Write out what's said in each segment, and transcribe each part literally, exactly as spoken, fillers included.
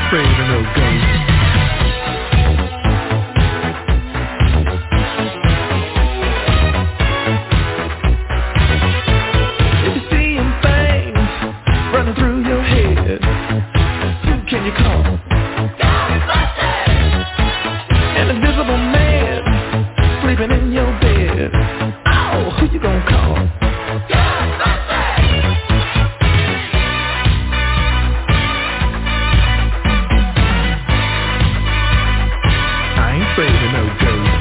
afraid of no ghosts. If you're seeing things running through your head, who can you call? Ghostbusters! An invisible man sleeping in your bed. Oh, who you gonna call? Afraid of no ghosts.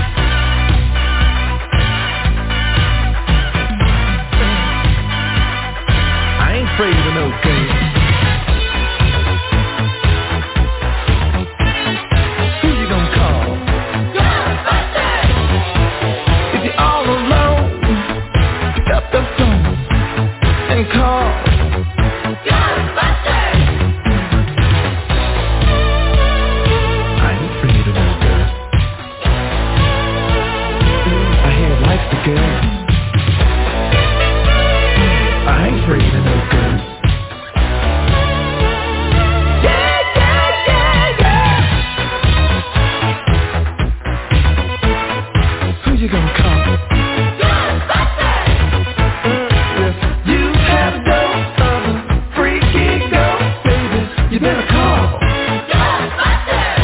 I ain't afraid of no ghosts. Who you gonna call? Ghostbusters! If you're all alone, pick up the phone and call Ghostbusters! I ain't afraid of no ghosts. Girl. I ain't afraid of no ghosts. Yeah, yeah, yeah, yeah. Who you gonna call? Ghostbusters! If you have a dose of a freaky ghost, baby, you better call Ghostbusters!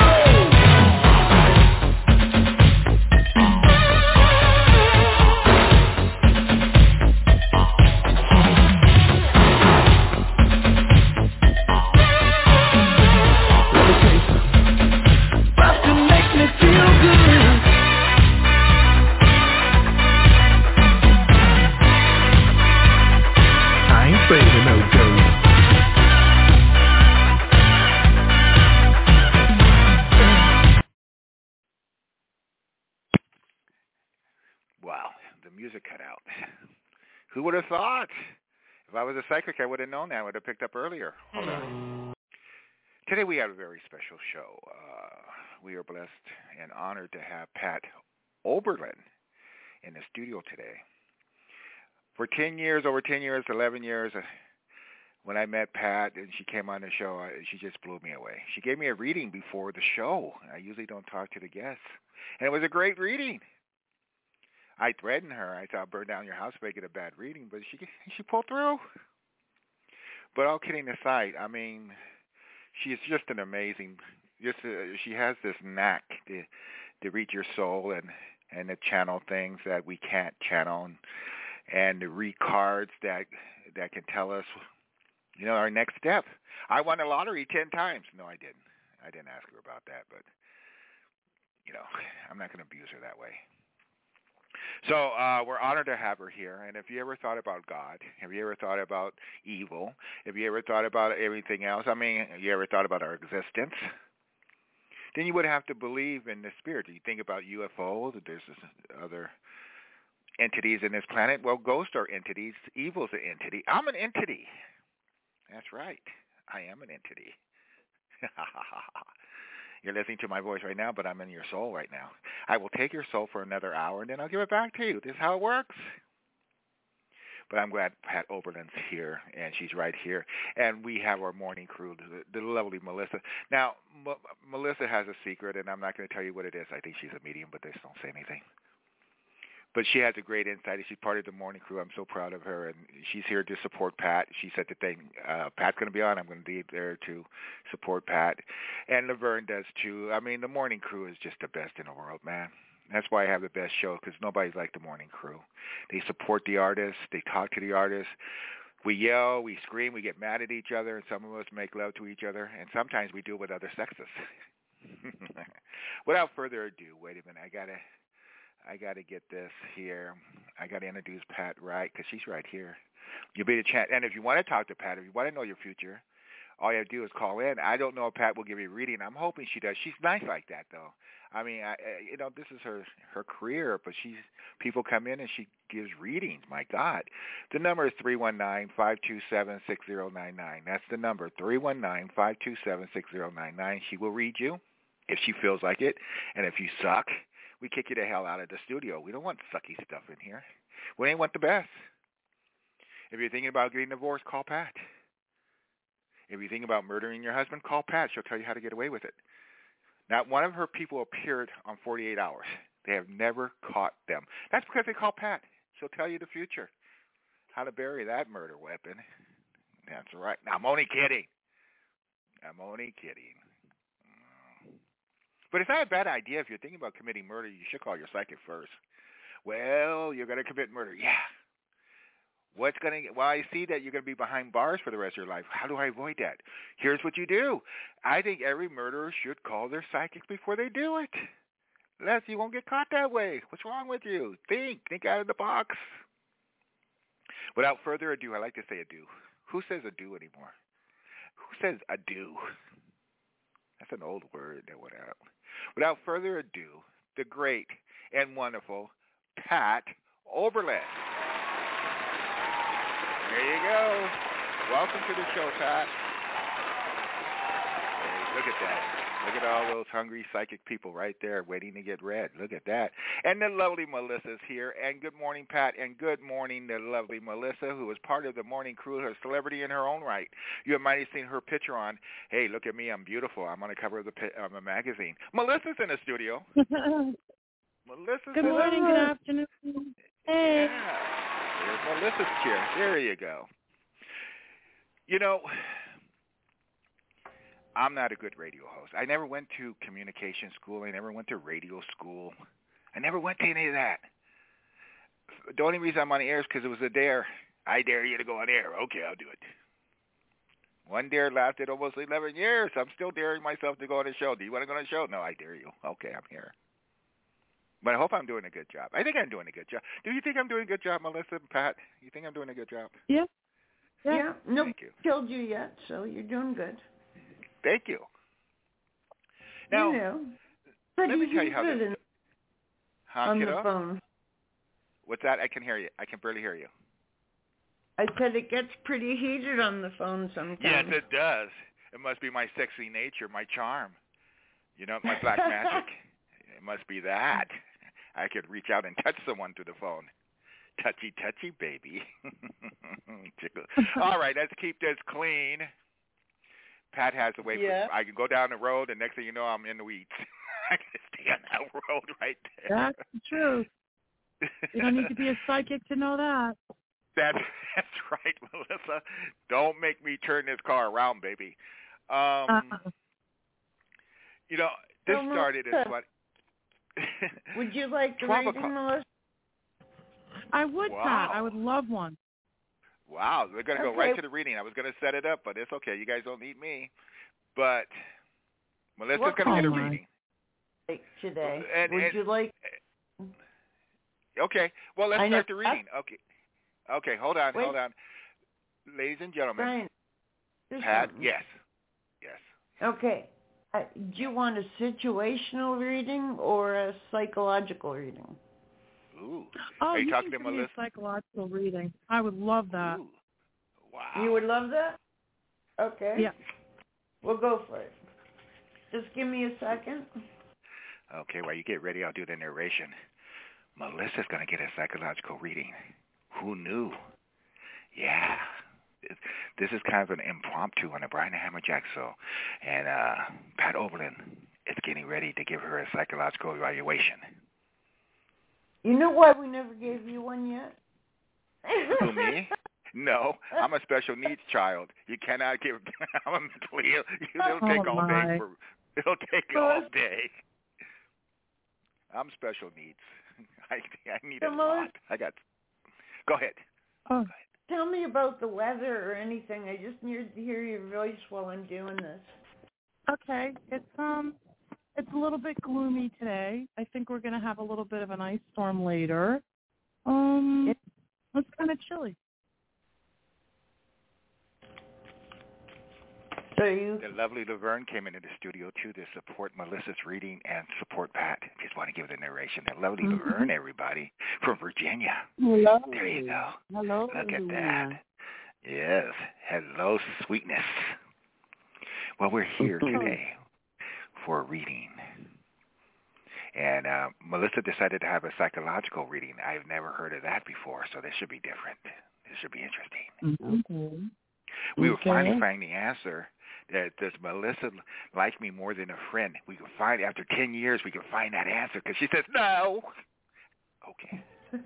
Wow, the music cut out. Who would have thought? If I was a psychic, I would have known that. I would have picked up earlier. Hold on. Today we have a very special show. Uh, we are blessed and honored to have Pat Oberlin in the studio today. For ten years, over ten years, eleven years, uh, when I met Pat and she came on the show, I, she just blew me away. She gave me a reading before the show. I usually don't talk to the guests. And it was a great reading. I threatened her. I said, I'll burn down your house if I get a bad reading. But she she pulled through. But all kidding aside, I mean, she's just an amazing, just uh, she has this knack to, to reach your soul and, and to channel things that we can't channel and, and to read cards that that can tell us, you know, our next step. I won the lottery ten times. No, I didn't. I didn't ask her about that. But, you know, I'm not going to abuse her that way. So uh, we're honored to have her here. And if you ever thought about God, have you ever thought about evil, have you ever thought about everything else, I mean, have you ever thought about our existence, then you would have to believe in the spirit. Do you think about U F Os, there's other entities in this planet? Well, ghosts are entities. Evil's an entity. I'm an entity. That's right. I am an entity. You're listening to my voice right now, but I'm in your soul right now. I will take your soul for another hour, and then I'll give it back to you. This is how it works. But I'm glad Pat Oberlin's here, and she's right here. And we have our morning crew, the, the lovely Melissa. Now, M- Melissa has a secret, and I'm not going to tell you what it is. I think she's a medium, but they just don't say anything. But she has a great insight. She's part of the morning crew. I'm so proud of her, and she's here to support Pat. She said the thing, uh, Pat's going to be on. I'm going to be there to support Pat. And Laverne does, too. I mean, the morning crew is just the best in the world, man. That's why I have the best show, because nobody's like the morning crew. They support the artists. They talk to the artists. We yell, we scream, we get mad at each other, and some of us make love to each other, and sometimes we do it with other sexes. Without further ado, wait a minute. I got to... I got to get this here. I got to introduce Pat right, because she's right here. You'll be the chance. And if you want to talk to Pat, if you want to know your future, all you have to do is call in. I don't know if Pat will give you a reading. I'm hoping she does. She's nice like that, though. I mean, I, you know, this is her her career, but she's people come in and she gives readings. My God. The number is three one nine, five two seven, six zero nine nine. That's the number, three one nine, five two seven, six zero nine nine. She will read you if she feels like it. And if you suck, we kick you the hell out of the studio. We don't want sucky stuff in here. We ain't want the best. If you're thinking about getting divorced, call Pat. If you think about murdering your husband, call Pat. She'll tell you how to get away with it. Not one of her people appeared on forty-eight hours. They have never caught them. That's because they call Pat. She'll tell you the future, how to bury that murder weapon. That's right. Now, I'm only kidding. I'm only kidding. But it's not a bad idea. If you're thinking about committing murder, you should call your psychic first. Well, you're going to commit murder. Yeah. What's going to, well, I see that you're going to be behind bars for the rest of your life. How do I avoid that? Here's what you do. I think every murderer should call their psychic before they do it. Unless you won't get caught that way. What's wrong with you? Think. Think out of the box. Without further ado, I like to say adieu. Who says adieu anymore? Who says adieu? That's an old word that went out. Without further ado, the great and wonderful Pat Oberlin. There you go. Welcome to the show, Pat. Hey, look at that. Look at all those hungry psychic people right there waiting to get read. Look at that. And the lovely Melissa's here. And good morning, Pat. And good morning, the lovely Melissa, who is part of the morning crew, a celebrity in her own right. You might have seen her picture on, hey, look at me, I'm beautiful. I'm on the cover of the of a magazine. Melissa's in the studio. Melissa's Good in morning, the... good afternoon. Hey. Yeah. There's Melissa's chair. There you go. You know, I'm not a good radio host. I never went to communication school. I never went to radio school. I never went to any of that. The only reason I'm on the air is because it was a dare. I dare you to go on air. Okay, I'll do it. One dare lasted almost eleven years. I'm still daring myself to go on a show. Do you want to go on a show? No, I dare you. Okay, I'm here. But I hope I'm doing a good job. I think I'm doing a good job. Do you think I'm doing a good job, Melissa and Pat? You think I'm doing a good job? Yeah. Yeah. yeah. No Thank you. Killed you yet, so you're doing good. Thank you. Now, you know, let me tell you how this... Huh, on kiddo? the phone. What's that? I can hear you. I can barely hear you. I said it gets pretty heated on the phone sometimes. Yes, it does. It must be my sexy nature, my charm. You know, my black magic. It must be that. I could reach out and touch someone through the phone. Touchy, touchy, baby. All right, let's keep this clean. Pat has a way. Yeah. For, I can go down the road, and next thing you know, I'm in the weeds. I can stay on that road right there. That's true. You don't need to be a psychic to know that. That's that's right, Melissa. Don't make me turn this car around, baby. Um, uh-uh. You know, this so started Melissa, as what? Would you like the twelve reading, Melissa? I would, Wow. Pat. I would love one. Wow, we're going to Okay. go right to the reading. I was going to set it up, but it's okay. You guys don't need me. But Melissa's What going to get a kind? reading. Like today. And- Would and- you like? Okay, well, let's I know- start the reading. Okay, okay, hold on, Wait. hold on. Ladies and gentlemen, Brian, there's Pat, something. yes, yes. Okay. Uh, do you want a situational reading or a psychological reading? Ooh. Oh, Are you, you talking can to give me a Melissa? psychological reading. I would love that. Ooh. Wow. You would love that? Okay. Yeah. We'll go for it. Just give me a second. Okay, while you get ready, I'll do the narration. Melissa's going to get a psychological reading. Who knew? Yeah. This is kind of an impromptu on the Brian Hammerjack show. And uh, Pat Oberlin is getting ready to give her a psychological evaluation. You know why we never gave you one yet? Who, me? No, I'm a special needs child. You cannot give. I'm a mentally ill. It'll take Oh, all day. my. For, it'll take all day. I'm special needs. I I need a Come lot. on. I got. Go ahead. Oh, Tell me about the weather or anything. I just need to hear your voice while I'm doing this. okay. It's um, it's a little bit gloomy today. I think we're gonna have a little bit of an ice storm later. Um, It- it's kind of chilly. So you, The lovely Laverne came into the studio too to support Melissa's reading and support Pat. Just want to give the narration. The lovely Mhm. Laverne, everybody from Virginia. Hello. There you go. Hello. Look at everyone. that. Yes. Hello, sweetness. Well, we're here today for a reading. And uh, Melissa decided to have a psychological reading. I've never heard of that before, so this should be different. This should be interesting. Okay. We were Okay. finally finding the answer. That does Melissa like me more than a friend? We could find after ten years. We could find that answer because she says no. Okay.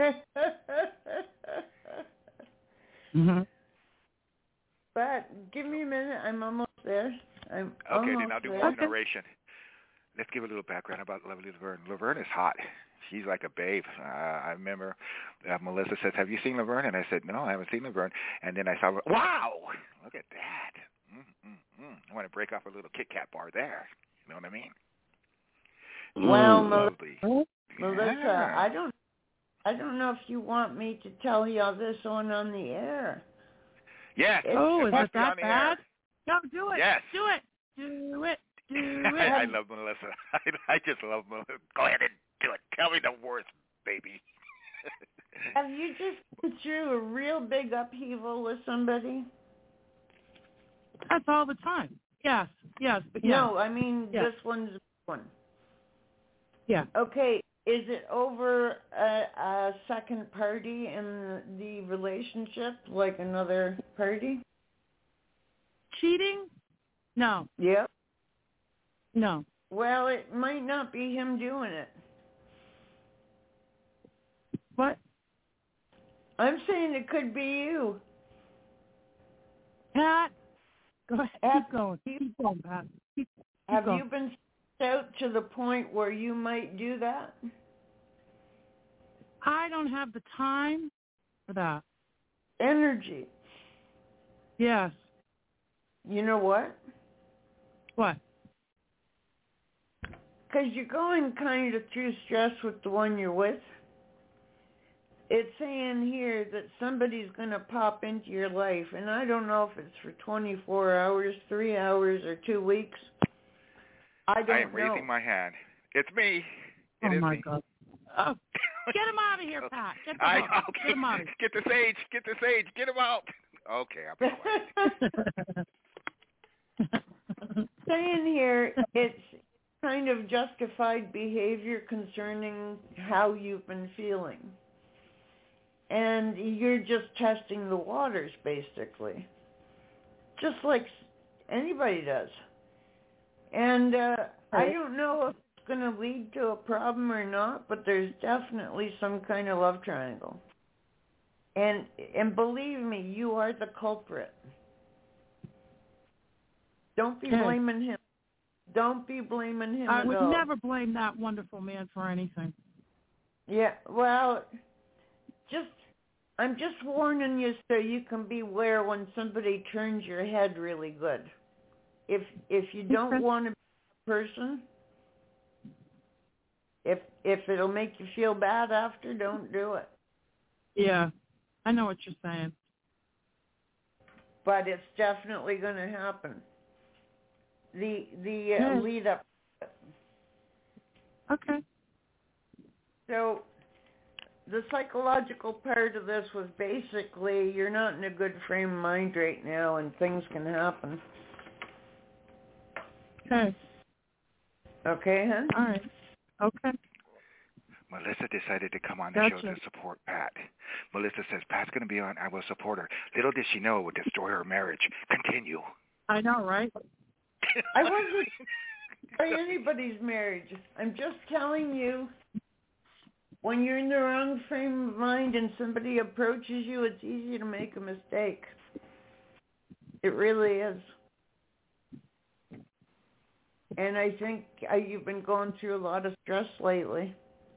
Mm-hmm. But give me a minute. I'm almost there. I'm Okay, almost then I'll do there. more Okay. narration. Let's give a little background about Lovely Laverne. Laverne is hot. She's like a babe. Uh, I remember uh, Melissa says, "Have you seen Laverne?" And I said, "No, I haven't seen Laverne." And then I saw, wow, look at that. Mm, mm, mm. I want to break off a little Kit Kat bar there. You know what I mean? Well, Mm, Mel- lovely. Melissa, Yeah. I don't, I don't know if you want me to tell you all this on on the air. Yes. Oh, it is must it be on that the bad? air. No, do it. Yes. Do it. Do it. Do I, I it. love Melissa. I, I just love Melissa. Go ahead and do it. Tell me the worst, baby. Have you just been through a real big upheaval with somebody? That's all the time. Yes. Yes. But yeah. No, I mean Yeah. this one's a big one. Yeah. Okay, is it over a, a second party in the relationship, like another party? Cheating? No. Yep. No. Well, it might not be him doing it. What? I'm saying it could be you. Pat? Go ahead. Have, Keep going. Keep going, Pat. Keep, keep have going. you been out to the point where you might do that? I don't have the time for that. Energy. Yes. You know what? What? Because you're going kind of through stress with the one you're with. It's saying here that somebody's going to pop into your life, and I don't know if it's for twenty-four hours, three hours, or two weeks. I don't I am know. raising my hand. It's me. It Oh, is my me. God. Oh, get him out of here, Pat. Get, the I, hell- okay. get him out of Get the sage. Get the sage. Get him out. Okay, I'll be quiet. here. Saying here it's kind of justified behavior concerning how you've been feeling. And you're just testing the waters, basically. Just like anybody does. And uh, I don't know if it's going to lead to a problem or not, but there's definitely some kind of love triangle. And and believe me, you are the culprit. Don't be Okay. blaming him. Don't be blaming him I at would all. never blame that wonderful man for anything. Yeah, well, just I'm just warning you so you can beware when somebody turns your head really good. If if you don't Okay. want to be a person, if if it'll make you feel bad after, don't do it. Yeah, I know what you're saying. But it's definitely going to happen. The the uh, Yes. lead up. Okay. So the psychological part of this was basically you're not in a good frame of mind right now, and things can happen. Okay. Okay, huh? All right. Okay. Melissa decided to come on the Gotcha. show to support Pat. Melissa says, Pat's going to be on. I will support her. Little did she know it would destroy her marriage. Continue. I know, right? I wasn't by anybody's marriage. I'm just telling you, when you're in the wrong frame of mind and somebody approaches you, it's easy to make a mistake. It really is. And I think uh, you've been going through a lot of stress lately.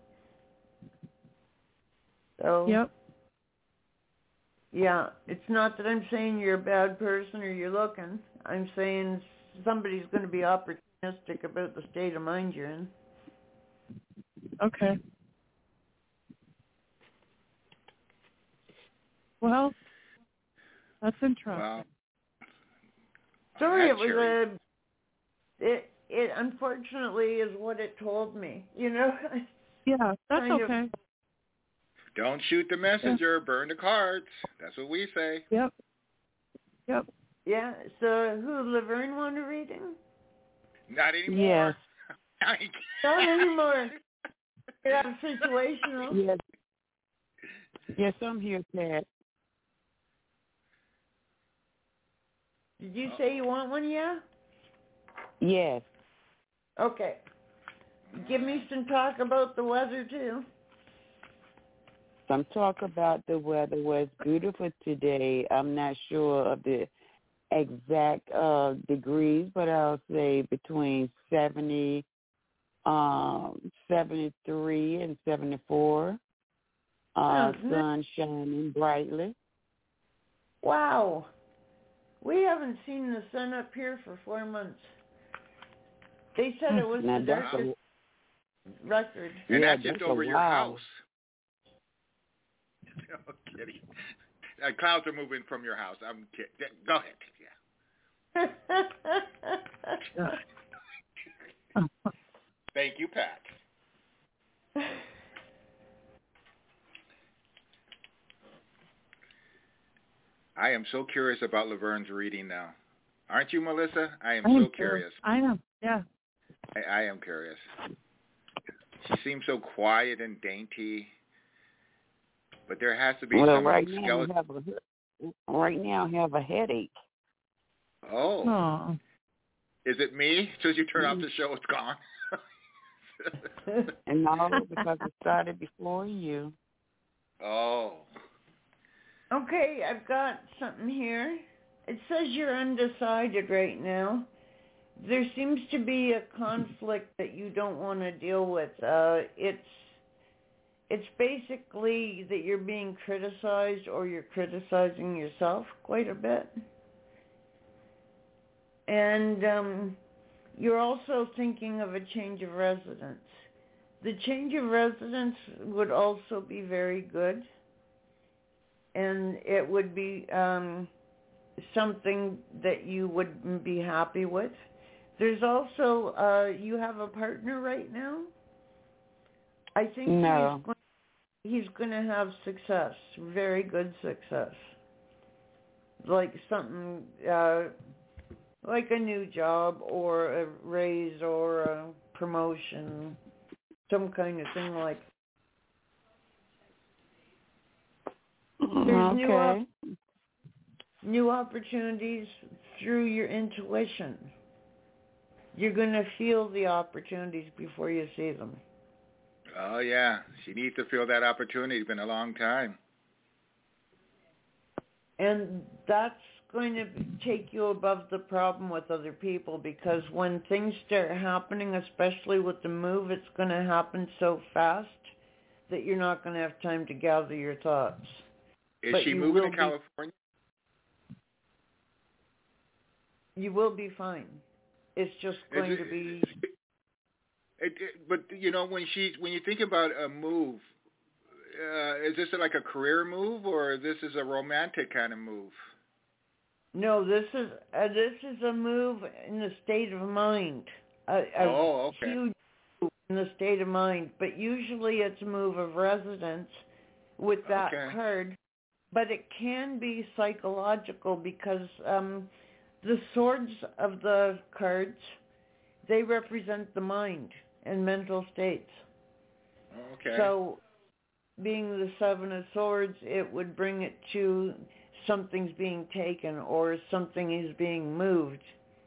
So, Yep. yeah, it's not that I'm saying you're a bad person or you're looking. I'm saying somebody's going to be opportunistic about the state of mind you're in. Okay. Well, that's interesting. Well, Sorry, that it was cherry. a. It it unfortunately is what it told me. You know. Yeah, that's kind of- okay. Don't shoot the messenger, burn the cards. That's what we say. Yep. Yep. Yeah. So, who Laverne want a reading? Not anymore. Yes. Not anymore. Get out of situational. Yes. Yes, I'm here, Pat. Did you say you want one, yeah? Yes. Okay. Give me some talk about the weather, too. Some talk about the weather was beautiful today. I'm not sure of the exact uh, degrees, but I'll say between seventy, um, seventy-three and seventy-four. Uh, Oh, sun shining brightly. Wow. We haven't seen the sun up here for four months. They said it was Now, the that's darkest a, record. And yeah, that's just that's over a your wow. house. No kidding. Uh, clouds are moving from your house. I'm kidding. Go ahead. Yeah. Thank you, Pat. I am so curious about Laverne's reading now. Aren't you, Melissa? I am I am so curious. I know. Yeah. I, I am curious. She seems so quiet and dainty, but there has to be well, some right now, skeleton. I have a, right now I have a headache. Oh. Oh. Is it me? Since you turn off the show, it's gone. And no, because it started before you. Oh. Okay, I've got something here. It says you're undecided right now. There seems to be a conflict that you don't want to deal with. Uh, it's it's basically that you're being criticized or you're criticizing yourself quite a bit. And um, you're also thinking of a change of residence. The change of residence would also be very good. And it would be um, something that you would be happy with. There's also, uh, you have a partner right now? I think No. he's going, he's going to have success, very good success. Like something, uh, like a new job or a raise or a promotion, some kind of thing like that. There's new, op- Okay. new opportunities through your intuition. You're going to feel the opportunities before you see them. Oh, yeah. She needs to feel that opportunity. It's been a long time. And that's going to take you above the problem with other people, because when things start happening, especially with the move, it's going to happen so fast that you're not going to have time to gather your thoughts. Is But she you moving will to be- California? You will be fine. It's just going Is to it- be... It, it, but, you know, when she, when you think about a move, uh, is this like a career move or this is a romantic kind of move? No, this is uh, this is a move in the state of mind. A, a Oh, okay. huge move in the state of mind. But usually it's a move of residence with that Okay. card. But it can be psychological because um, the swords of the cards, they represent the mind and mental states. Okay. So being the Seven of Swords, it would bring it to something's being taken or something is being moved.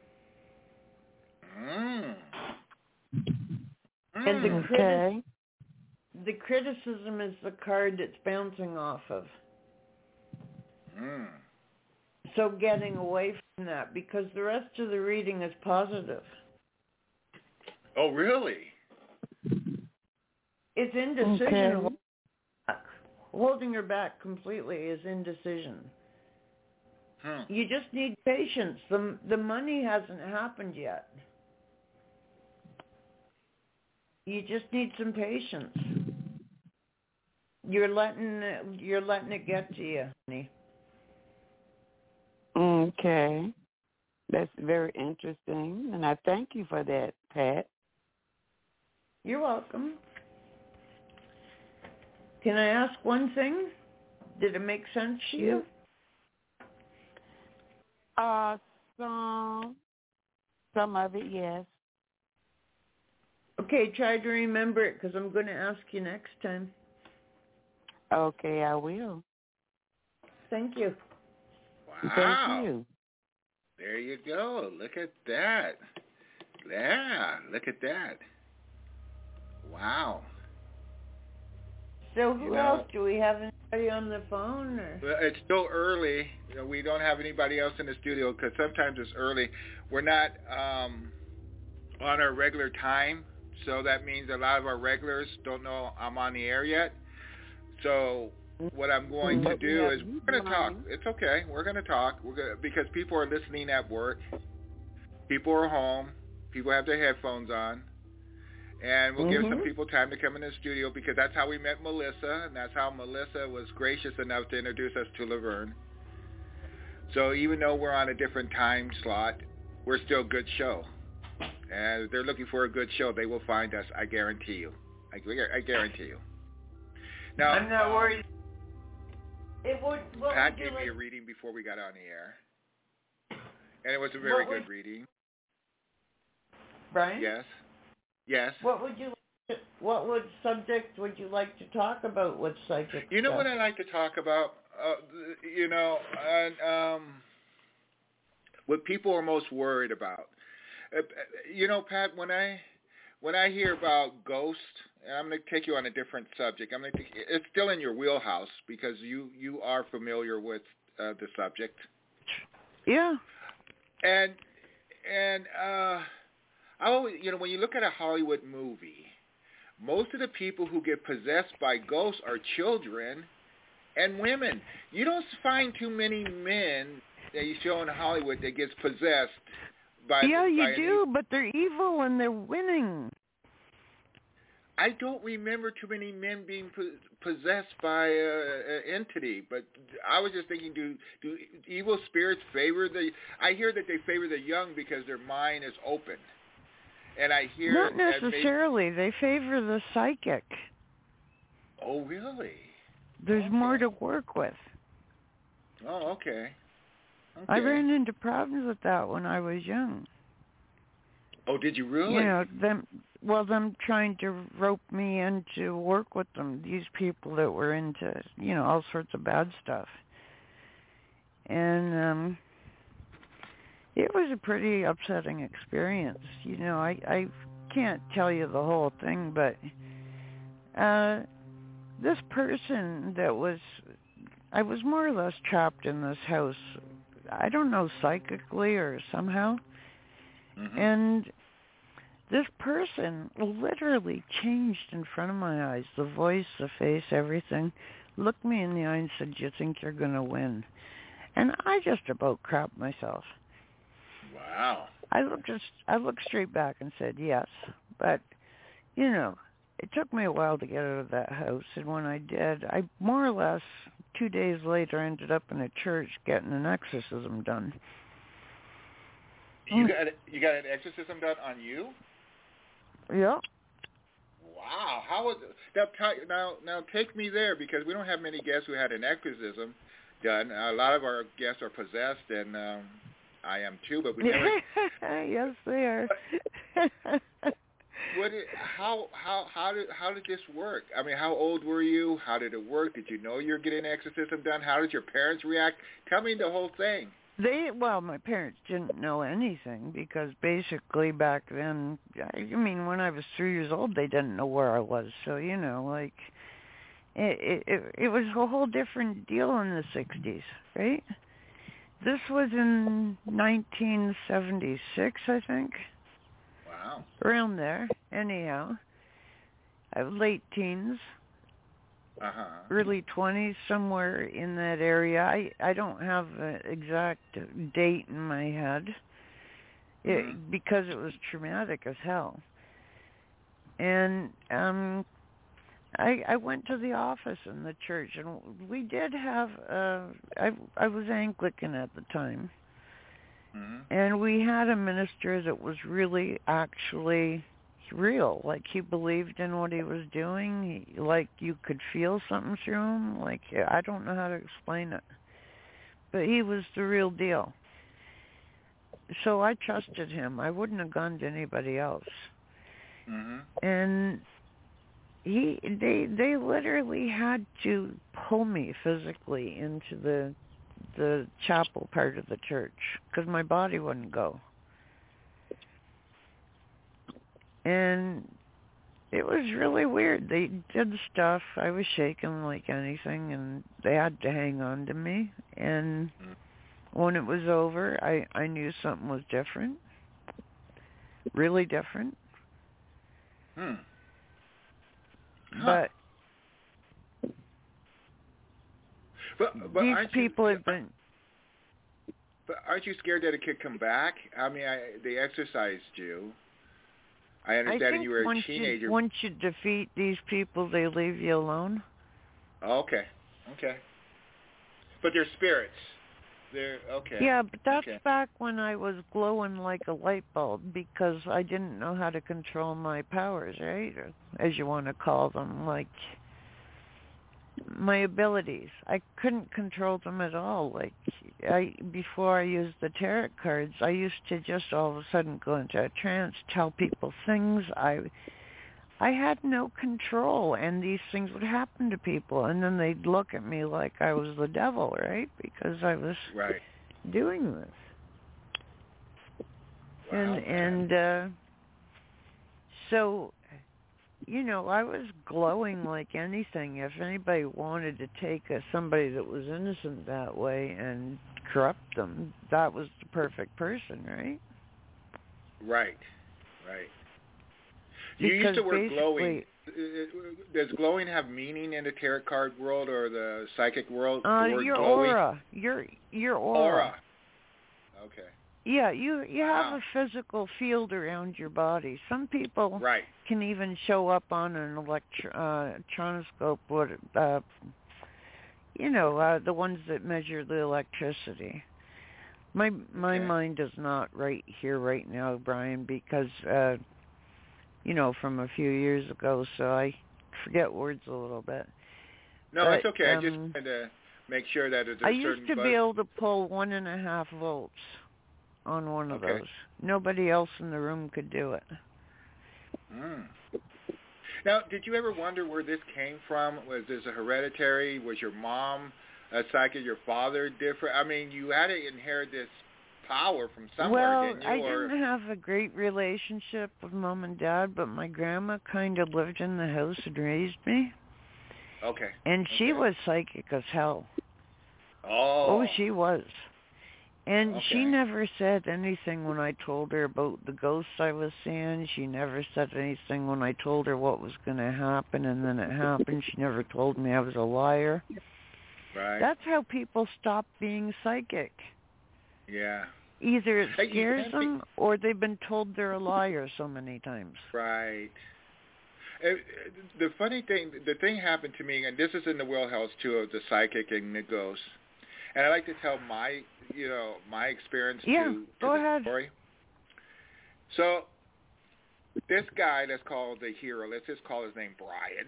Mm. And the, Mm. criti- Okay. the criticism is the card it's bouncing off of. Mm. So getting away from that, because the rest of the reading is positive. Oh, really? It's indecision. Okay. Holding back. Holding her back completely is indecision. Hmm. You just need patience. The the money hasn't happened yet. You just need some patience. You're letting it, you're letting it get to you, honey. Okay. That's very interesting, and I thank you for that, Pat. You're welcome. Can I ask one thing? Did it make sense to you? Uh, some, some of it, yes. Okay, try to remember it because I'm going to ask you next time. Okay, I will. Thank you. Wow. Thank you. There you go. Look at that. Yeah, look at that. Wow. So who You know, else? Do we have anybody on the phone? Or? Well, it's still early. You know, we don't have anybody else in the studio because sometimes it's early. We're not um, on our regular time, so that means a lot of our regulars don't know I'm on the air yet. So what I'm going to do is we're going to talk. It's okay. We're going to talk. We're gonna, because people are listening at work. People are home. People have their headphones on. And we'll mm-hmm. give some people time to come in the studio because that's how we met Melissa, and that's how Melissa was gracious enough to introduce us to Laverne. So even though we're on a different time slot, we're still a good show. And if they're looking for a good show, they will find us, I guarantee you. I, I guarantee you. Now, I'm not um, worried. It would, Pat would gave like... me a reading before we got on the air. And it was a very what good would... reading. Brian? Yes. Yes. What would you? What would subject would you like to talk about with psychic? You know stuff? what I like to talk about? Uh, you know, and, um, what people are most worried about. Uh, you know, Pat, when I when I hear about ghosts, and I'm going to take you on a different subject. I'm going to. It's still in your wheelhouse because you you are familiar with uh, the subject. Yeah. And and. uh I always, you know, when you look at a Hollywood movie, most of the people who get possessed by ghosts are children and women. You don't find too many men that you show in Hollywood that gets possessed by. Yeah, you by do, an, but they're evil and they're winning. I don't remember too many men being possessed by an entity, but I was just thinking, do do evil spirits favor the? I hear that they favor the young because their mind is open. And I hear not necessarily. Maybe, they favor the psychic. Oh, really? There's okay. more to work with. Oh, okay. okay. I ran into problems with that when I was young. Oh, did you really? You know, them. Well, them trying to rope me in to work with them. These people that were into, you know, all sorts of bad stuff. And um it was a pretty upsetting experience. You know, I, I can't tell you the whole thing, but uh, this person that was, I was more or less trapped in this house, I don't know, psychically or somehow. Mm-hmm. And this person literally changed in front of my eyes, the voice, the face, everything, looked me in the eye and said, "Do you think you're going to win?" And I just about crapped myself. Wow. I looked just I looked straight back and said yes, but you know, it took me a while to get out of that house, and when I did, I more or less two days later ended up in a church getting an exorcism done. You got you got an exorcism done on you? Yeah. Wow. How was now? Now, now take me there because we don't have many guests who had an exorcism done. A lot of our guests are possessed, and um, I am too, but we never. Yes, they are. What? Did, how? How? How did? How did this work? I mean, how old were you? How did it work? Did you know you were getting an exorcism done? How did your parents react? Tell me the whole thing. They well, my parents didn't know anything because basically back then, I mean, when I was three years old, they didn't know where I was. So you know, like, it it it was a whole different deal in the sixties, right? This was in nineteen seventy-six, I think. Wow. Around there, anyhow. I was late teens. Uh-huh. Early twenties, somewhere in that area. I, I don't have an exact date in my head it, mm-hmm. because it was traumatic as hell. And um, I I went to the office in the church, and we did have, uh, I, I was Anglican at the time, mm-hmm. and we had a minister that was really actually real. Like, he believed in what he was doing. He, like, you could feel something through him. Like, I don't know how to explain it. But he was the real deal. So I trusted him. I wouldn't have gone to anybody else. Mm-hmm. And he, they, they literally had to pull me physically into the the chapel part of the church because my body wouldn't go. And it was really weird. They did stuff. I was shaking like anything, and they had to hang on to me. And when it was over, I, I knew something was different, really different. Hmm. Huh. But, but, but these aren't people you, have been... But aren't you scared that it could come back? I mean, I, they exercised you. I understand I think you were a once teenager. You, once you defeat these people, they leave you alone. Oh, okay. Okay. But they're spirits. They're okay. Yeah, but that's okay. back when I was glowing like a light bulb because I didn't know how to control my powers, right? Or, as you want to call them, like my abilities. I couldn't control them at all. Like I before I used the tarot cards, I used to just all of a sudden go into a trance, tell people things. I I had no control, and these things would happen to people, and then they'd look at me like I was the devil, right? Because I was right. doing this. Wow, and and uh, so, you know, I was glowing like anything. If anybody wanted to take a, somebody that was innocent that way and corrupt them, that was the perfect person, right? Right, right. You Because used the word basically, glowing. Does glowing have meaning in the tarot card world or the psychic world? Uh, the word your glowing? aura, your your aura. Aura. Okay. Yeah, you you Wow. have a physical field around your body. Some people Right. can even show up on an electro uh, electronoscope, what uh, you know, uh, the ones that measure the electricity. My my Okay. mind is not right here right now, Brian, because uh, you know, from a few years ago, so I forget words a little bit. No, But, it's okay. Um, I just wanted to make sure that there's a I certain used to buzz. be able to pull one and a half volts on one of Okay. those. Nobody else in the room could do it. Mm. Now, did you ever wonder where this came from? Was this a hereditary? Was your mom a psychic? Your father different? I mean, you had to inherit this power from somewhere, well, didn't you? I or... didn't have a great relationship with Mom and Dad, but my grandma kind of lived in the house and raised me. Okay. And she okay. was psychic as hell. Oh. Oh, she was. And Okay. she never said anything when I told her about the ghosts I was seeing. She never said anything when I told her what was going to happen, and then it happened. She never told me I was a liar. Right. That's how people stop being psychic. Yeah. Either it Hey, you scares can't them, or they've been told they're a liar so many times. Right. Uh, the funny thing, the thing happened to me, and this is in the wheelhouse too of the psychic and the ghost. And I like to tell my, you know, my experience Yeah, to, to go the ahead. story. So this guy that's called the hero, let's just call his name Brian.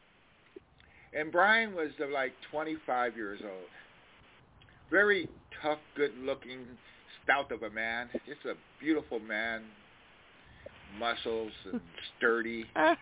And Brian was uh, like twenty-five years old. Very tough, good-looking, stout of a man. Just a beautiful man. Muscles and sturdy.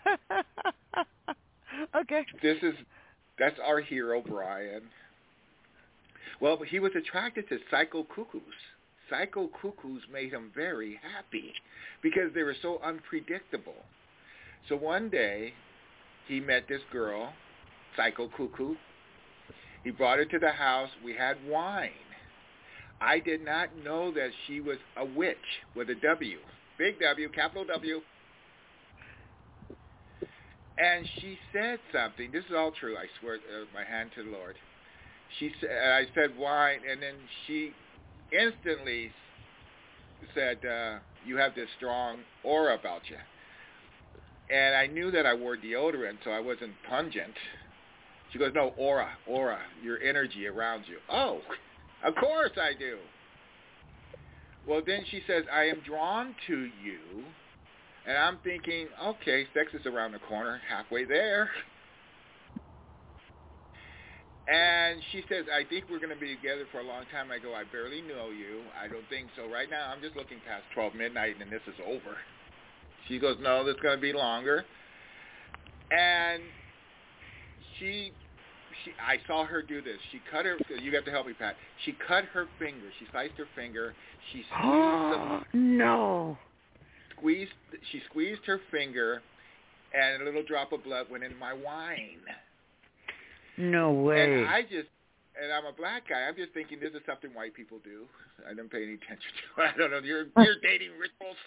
Okay. This is, that's our hero, Brian. Well, he was attracted to psycho cuckoos. Psycho cuckoos made him very happy because they were so unpredictable. So one day, he met this girl, psycho cuckoo. He brought her to the house. We had wine. I did not know that she was a witch with a W. Big W, capital W. And she said something. This is all true. I swear, uh, my hand to the Lord. She said, I said wine, and then she instantly said, uh, "You have this strong aura about you." And I knew that I wore deodorant, so I wasn't pungent. She goes, "No, aura, aura, your energy around you." Oh, of course I do. Well, then she says, "I am drawn to you." And I'm thinking, okay, sex is around the corner, halfway there. And she says, "I think we're going to be together for a long time." I go, "I barely know you. I don't think so. Right now, I'm just looking past twelve midnight and this is over." She goes, "No, it's going to be longer." And she she, I saw her do this. She cut her. You have to help me, Pat. She cut her finger. She sliced her finger. She squeezed some. No. Squeezed. She squeezed her finger, and a little drop of blood went in my wine. No way. And I just, and I'm a black guy. I'm just thinking this is something white people do. I don't pay any attention to it. I don't know. You're you're dating rituals.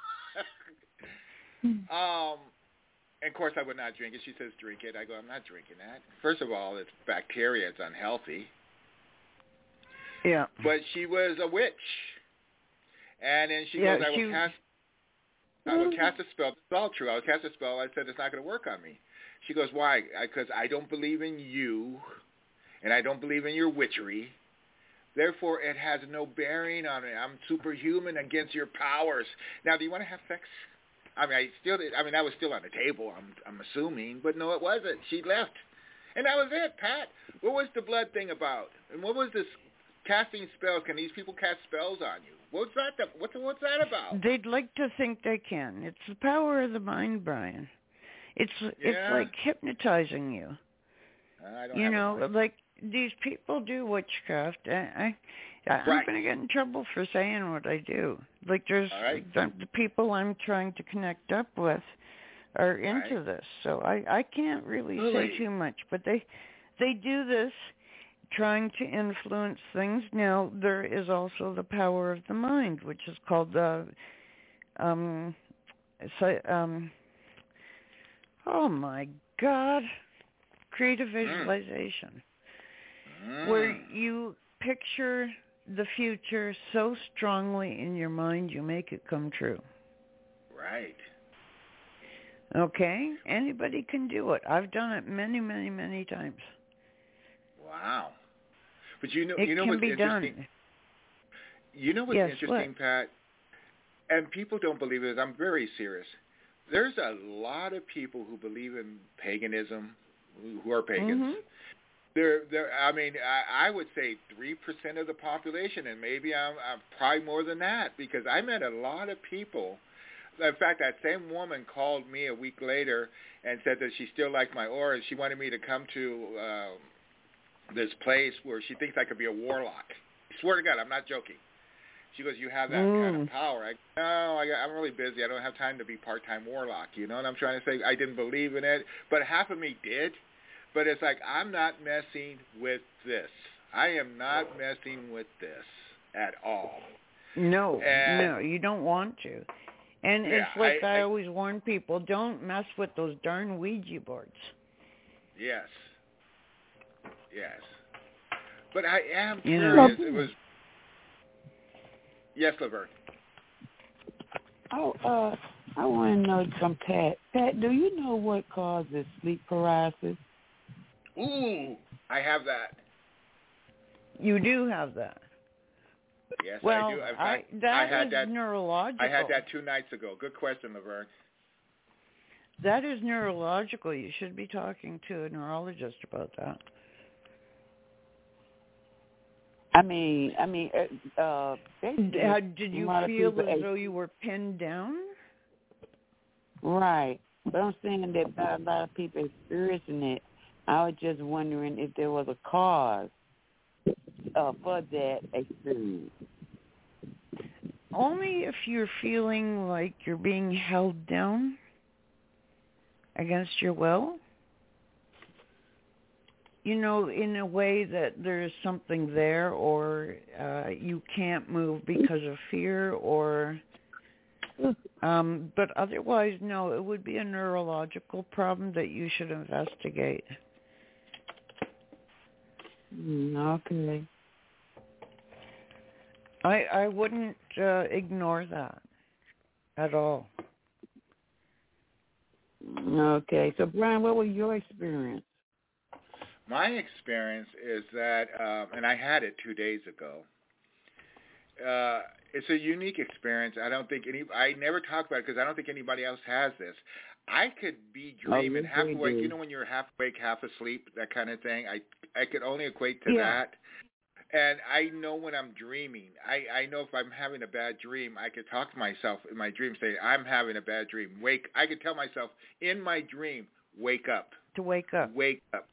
um. And of course, I would not drink it. She says, drink it. I go, I'm not drinking that. First of all, it's bacteria. It's unhealthy. Yeah. But she was a witch. And then she yeah, goes, I she... will cast I will cast a spell. It's all true. I will cast a spell. I said, it's not going to work on me. She goes, why? Because I, I don't believe in you, and I don't believe in your witchery. Therefore, it has no bearing on me. I'm superhuman against your powers. Now, do you want to have sex? I mean, I still, I mean, that was still on the table, I'm, I'm assuming, but no, it wasn't. She left, and that was it, Pat. What was the blood thing about? And what was this casting spells? Can these people cast spells on you? What's that? What's what's that about? They'd like to think they can. It's the power of the mind, Brian. It's Yeah. it's like hypnotizing you. I don't you have know, a mind. like these people do witchcraft. I, I I'm Right. going to get in trouble for saying what I do. Like there's All right. the, the people I'm trying to connect up with are into Right. this, so I I can't really, Really? say too much. But they they do this, trying to influence things. Now there is also the power of the mind, which is called the um, so, um oh my God, creative visualization, Mm. where you picture the future so strongly in your mind you make it come true. Right. Okay? Anybody can do it. I've done it many, many, many times. Wow. But you know, It you know can what's be interesting? done. You know what's Yes, interesting, what? Pat? And people don't believe it. I'm very serious. There's a lot of people who believe in paganism, who who are pagans. Mhm. There, there. I mean, I, I would say three percent of the population, and maybe I'm, I'm probably more than that, because I met a lot of people. In fact, that same woman called me a week later and said that she still liked my aura. She wanted me to come to uh, this place where she thinks I could be a warlock. I swear to God, I'm not joking. She goes, you have that Mm. kind of power. I no, I, I'm really busy. I don't have time to be part-time warlock. You know what I'm trying to say? I didn't believe in it, but half of me did. But it's like, I'm not messing with this. I am not messing with this at all. No, And- no, you don't want to. And Yeah, it's like I- I, I- always warn people, don't mess with those darn Ouija boards. Yes. Yes. But I am You know. curious. It was. Yes, Laverne. Oh, uh, I want to know from Pat. Pat, do you know what causes sleep paralysis? Ooh, I have that. You do have that. Yes, Well, I do. In I, fact, that I had is that. neurological. I had that two nights ago. Good question, Laverne. That is neurological. You should be talking to a neurologist about that. I mean, I mean, uh, uh basically, How, did you a lot of feel people- as though you were pinned down? Right. But I'm saying that by a lot of people experiencing it, I was just wondering if there was a cause uh, for that experience. Only if you're feeling like you're being held down against your will. You know, in a way that there's something there, or uh, you can't move because of fear, or... Um, but otherwise, no, it would be a neurological problem that you should investigate. Mm, okay. I I wouldn't uh, ignore that at all. Okay. So, Brian, what was your experience? My experience is that, um, and I had it two days ago. Uh, it's a unique experience. I don't think any. I never talk about it because I don't think anybody else has this. I could be dreaming yes, half we awake. do. You know when you're half awake, half asleep, that kind of thing. I I could only equate to Yeah. that. And I know when I'm dreaming. I I know if I'm having a bad dream, I could talk to myself in my dream, say I'm having a bad dream. Wake. I could tell myself in my dream, wake up, To wake up. wake up.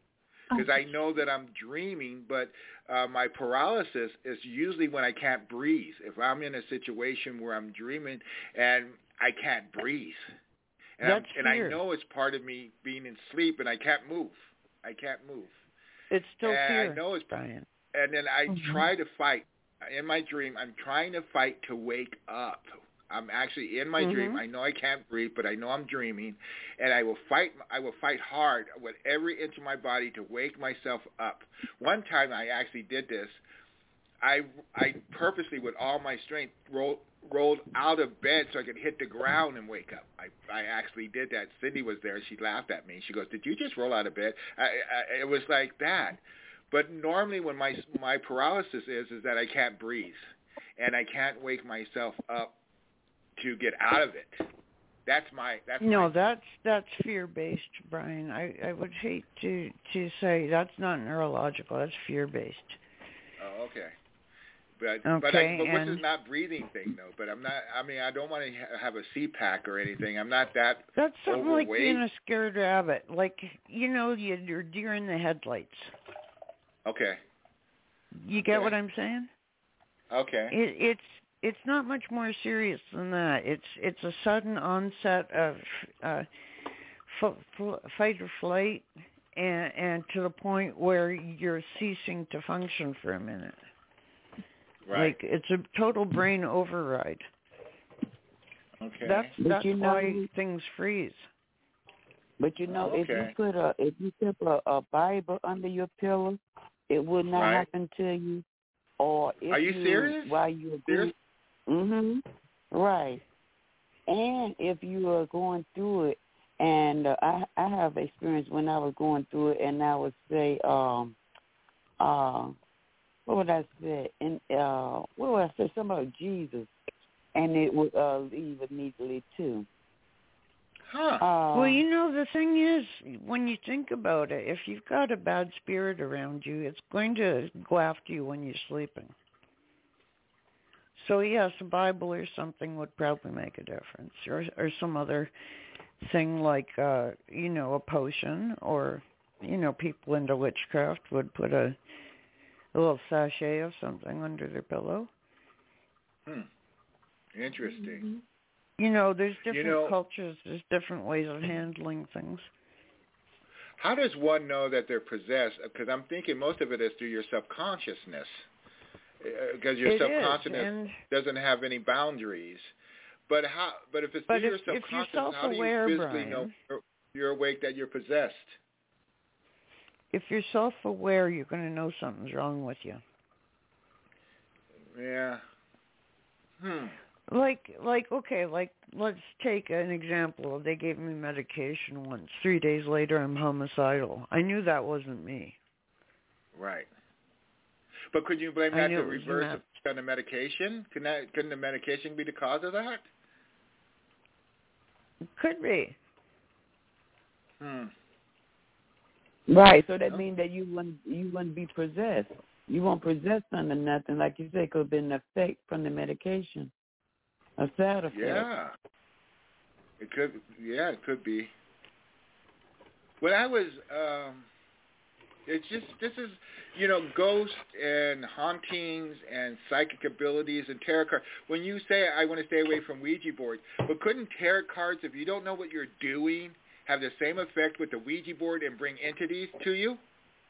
because I know that I'm dreaming, but uh, my paralysis is usually when I can't breathe. If I'm in a situation where I'm dreaming and I can't breathe, and, I'm, and I know it's part of me being in sleep, and I can't move. I can't move. It's still and fear, I know it's, Brian. And then I mm-hmm. try to fight. In my dream, I'm trying to fight to wake up. I'm actually in my mm-hmm. dream. I know I can't breathe, but I know I'm dreaming, and I will fight. I will fight hard with every inch of my body to wake myself up. One time, I actually did this. I I purposely, with all my strength, rolled rolled out of bed so I could hit the ground and wake up. I I actually did that. Cindy was there. She laughed at me. She goes, "Did you just roll out of bed?" I, I, it was like that. But normally, when my my paralysis is is that I can't breathe, and I can't wake myself up to get out of it. That's my that's no my, that's that's fear based, Brian. I, I would hate to to say that's not neurological. That's fear based. Oh, okay. But okay, but I, but what's and, this not breathing thing though? But I'm not. I mean, I don't want to ha- have a C PAC or anything. I'm not that. That's something overweight. like being a scared rabbit. Like you know, you're deer in the headlights. Okay. You get okay. what I'm saying? Okay. It, it's it's not much more serious than that. It's it's a sudden onset of uh, f- f- fight or flight, and, and to the point where you're ceasing to function for a minute. Right. Like it's a total brain override. Okay. That's But that's you know, why things freeze. But you know, okay. if you put a if you put a, a Bible under your pillow, it would not right. happen to you. Or if Are you, you serious? While you're serious? Mhm. Right. And if you are going through it, and uh, I I have experience when I was going through it, and I would say, um, uh, what would I say? And uh, what would I say? Something about Jesus, and it would uh, leave immediately too. Huh. Uh, Well, you know, the thing is, when you think about it, if you've got a bad spirit around you, it's going to go after you when you're sleeping. So, yes, a Bible or something would probably make a difference, or or some other thing like, uh, you know, a potion, or, you know, people into witchcraft would put a, a little sachet of something under their pillow. Hmm. Interesting. Mm-hmm. You know, there's different you know, cultures, there's different ways of handling things. How does one know that they're possessed? Because I'm thinking most of it is through your subconsciousness. Because your it subconsciousness is, doesn't have any boundaries. But how? But if it's but through if, your if you're subconscious, how do you self-aware, physically Brian, know you're, you're awake that you're possessed? If you're self-aware, you're going to know something's wrong with you. Yeah. Hmm. Like, like, okay, like, let's take an example. They gave me medication once. Three days later, I'm homicidal. I knew that wasn't me. Right. But could you blame I that knew to it was reverse on the medication? Couldn't that, couldn't the medication be the cause of that? Could be. Hmm. Right. So that No. means that you wouldn't you wouldn't be possessed. You won't possess under nothing, like you say, could have been an effect from the medication. A side effect. Yeah. It could. Yeah, it could be. When I was, um, it's just this is, you know, ghosts and hauntings and psychic abilities and tarot cards. When you say I want to stay away from Ouija board, but couldn't tarot cards, if you don't know what you're doing, have the same effect with the Ouija board and bring entities to you?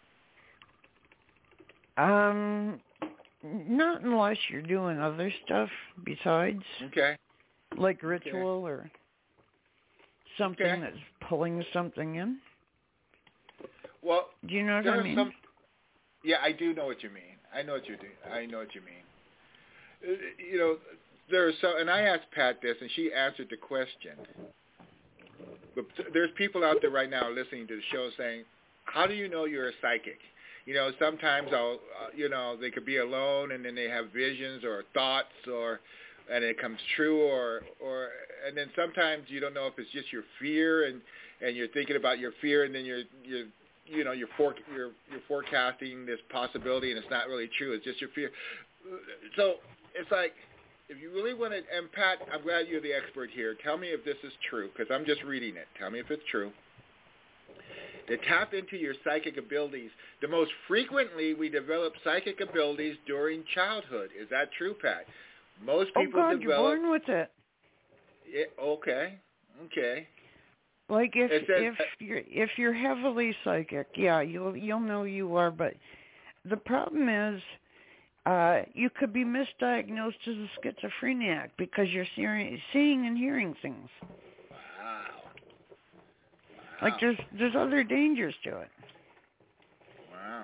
Um, not unless you're doing other stuff besides, Okay. like ritual okay. or something okay. that's pulling something in. Well, do you know what there I mean? Some, yeah, I do know what you mean. I know what you do. I know what you mean. Uh, you know, there's so, and I asked Pat this, and she answered the question. But there's people out there right now listening to the show saying, "How do you know you're a psychic?" You know, sometimes I'll, uh, you know, they could be alone and then they have visions or thoughts, or and it comes true, or or and then sometimes you don't know if it's just your fear, and and you're thinking about your fear, and then you're you're you know you're for, you're you're forecasting this possibility, and it's not really true. It's just your fear. So it's like, if you really want to, and Pat, I'm glad you're the expert here. Tell me if this is true, because I'm just reading it. Tell me if it's true. to tap into your psychic abilities. The most frequently we develop psychic abilities during childhood. Is that true, Pat? Most people oh God, develop. you're born with it. it okay, okay. Like if It says, if you're if you're heavily psychic, yeah, you'll you'll know you are. But the problem is, uh, you could be misdiagnosed as a schizophrenic because you're seeing, seeing and hearing things. Wow. wow. Like there's there's other dangers to it. Wow.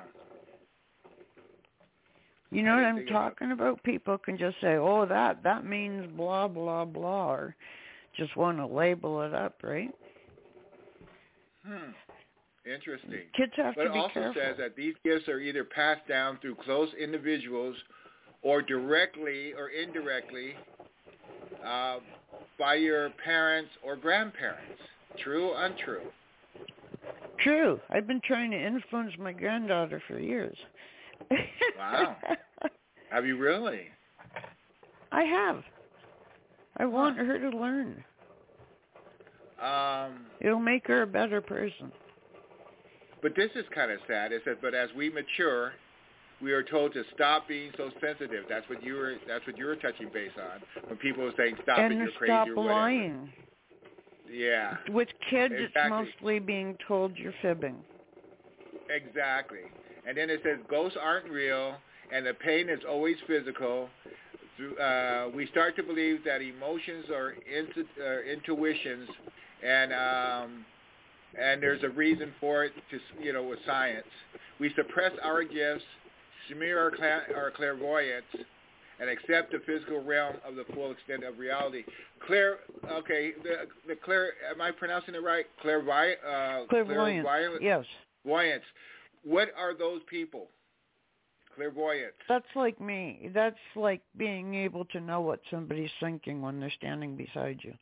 You know I what didn't I'm think about- talking about? People can just say, "Oh, that that means blah blah blah," or just want to label it up, right? Hmm. Interesting. Kids have But to it be also careful. says that these gifts are either passed down through close individuals or directly or indirectly uh, by your parents or grandparents. True or untrue? True. I've been trying to influence my granddaughter for years. Wow. Have you really? I have. I want her to learn. Um, It'll make her a better person. but this is kind of sad. It says, but as we mature, we are told to stop being so sensitive. That's what you were. That's what you were touching base on when people were saying, "Stop and it, you're to crazy," stop or whatever. lying. Yeah. With kids, Exactly. it's mostly being told you're fibbing. Exactly. And then it says ghosts aren't real, and the pain is always physical. Uh, we start to believe that emotions are intu- uh, intuitions, and um, and there's a reason for it. To you know, with science, we suppress our gifts, smear our, cla- our clairvoyance, and accept the physical realm of the full extent of reality. Clair, okay, the the clair. Am I pronouncing it right? Clairvi- uh, Clairvoyance. clairvoyance. Yes. Voyance. What are those people? Clairvoyance. That's like me. That's like being able to know what somebody's thinking when they're standing beside you.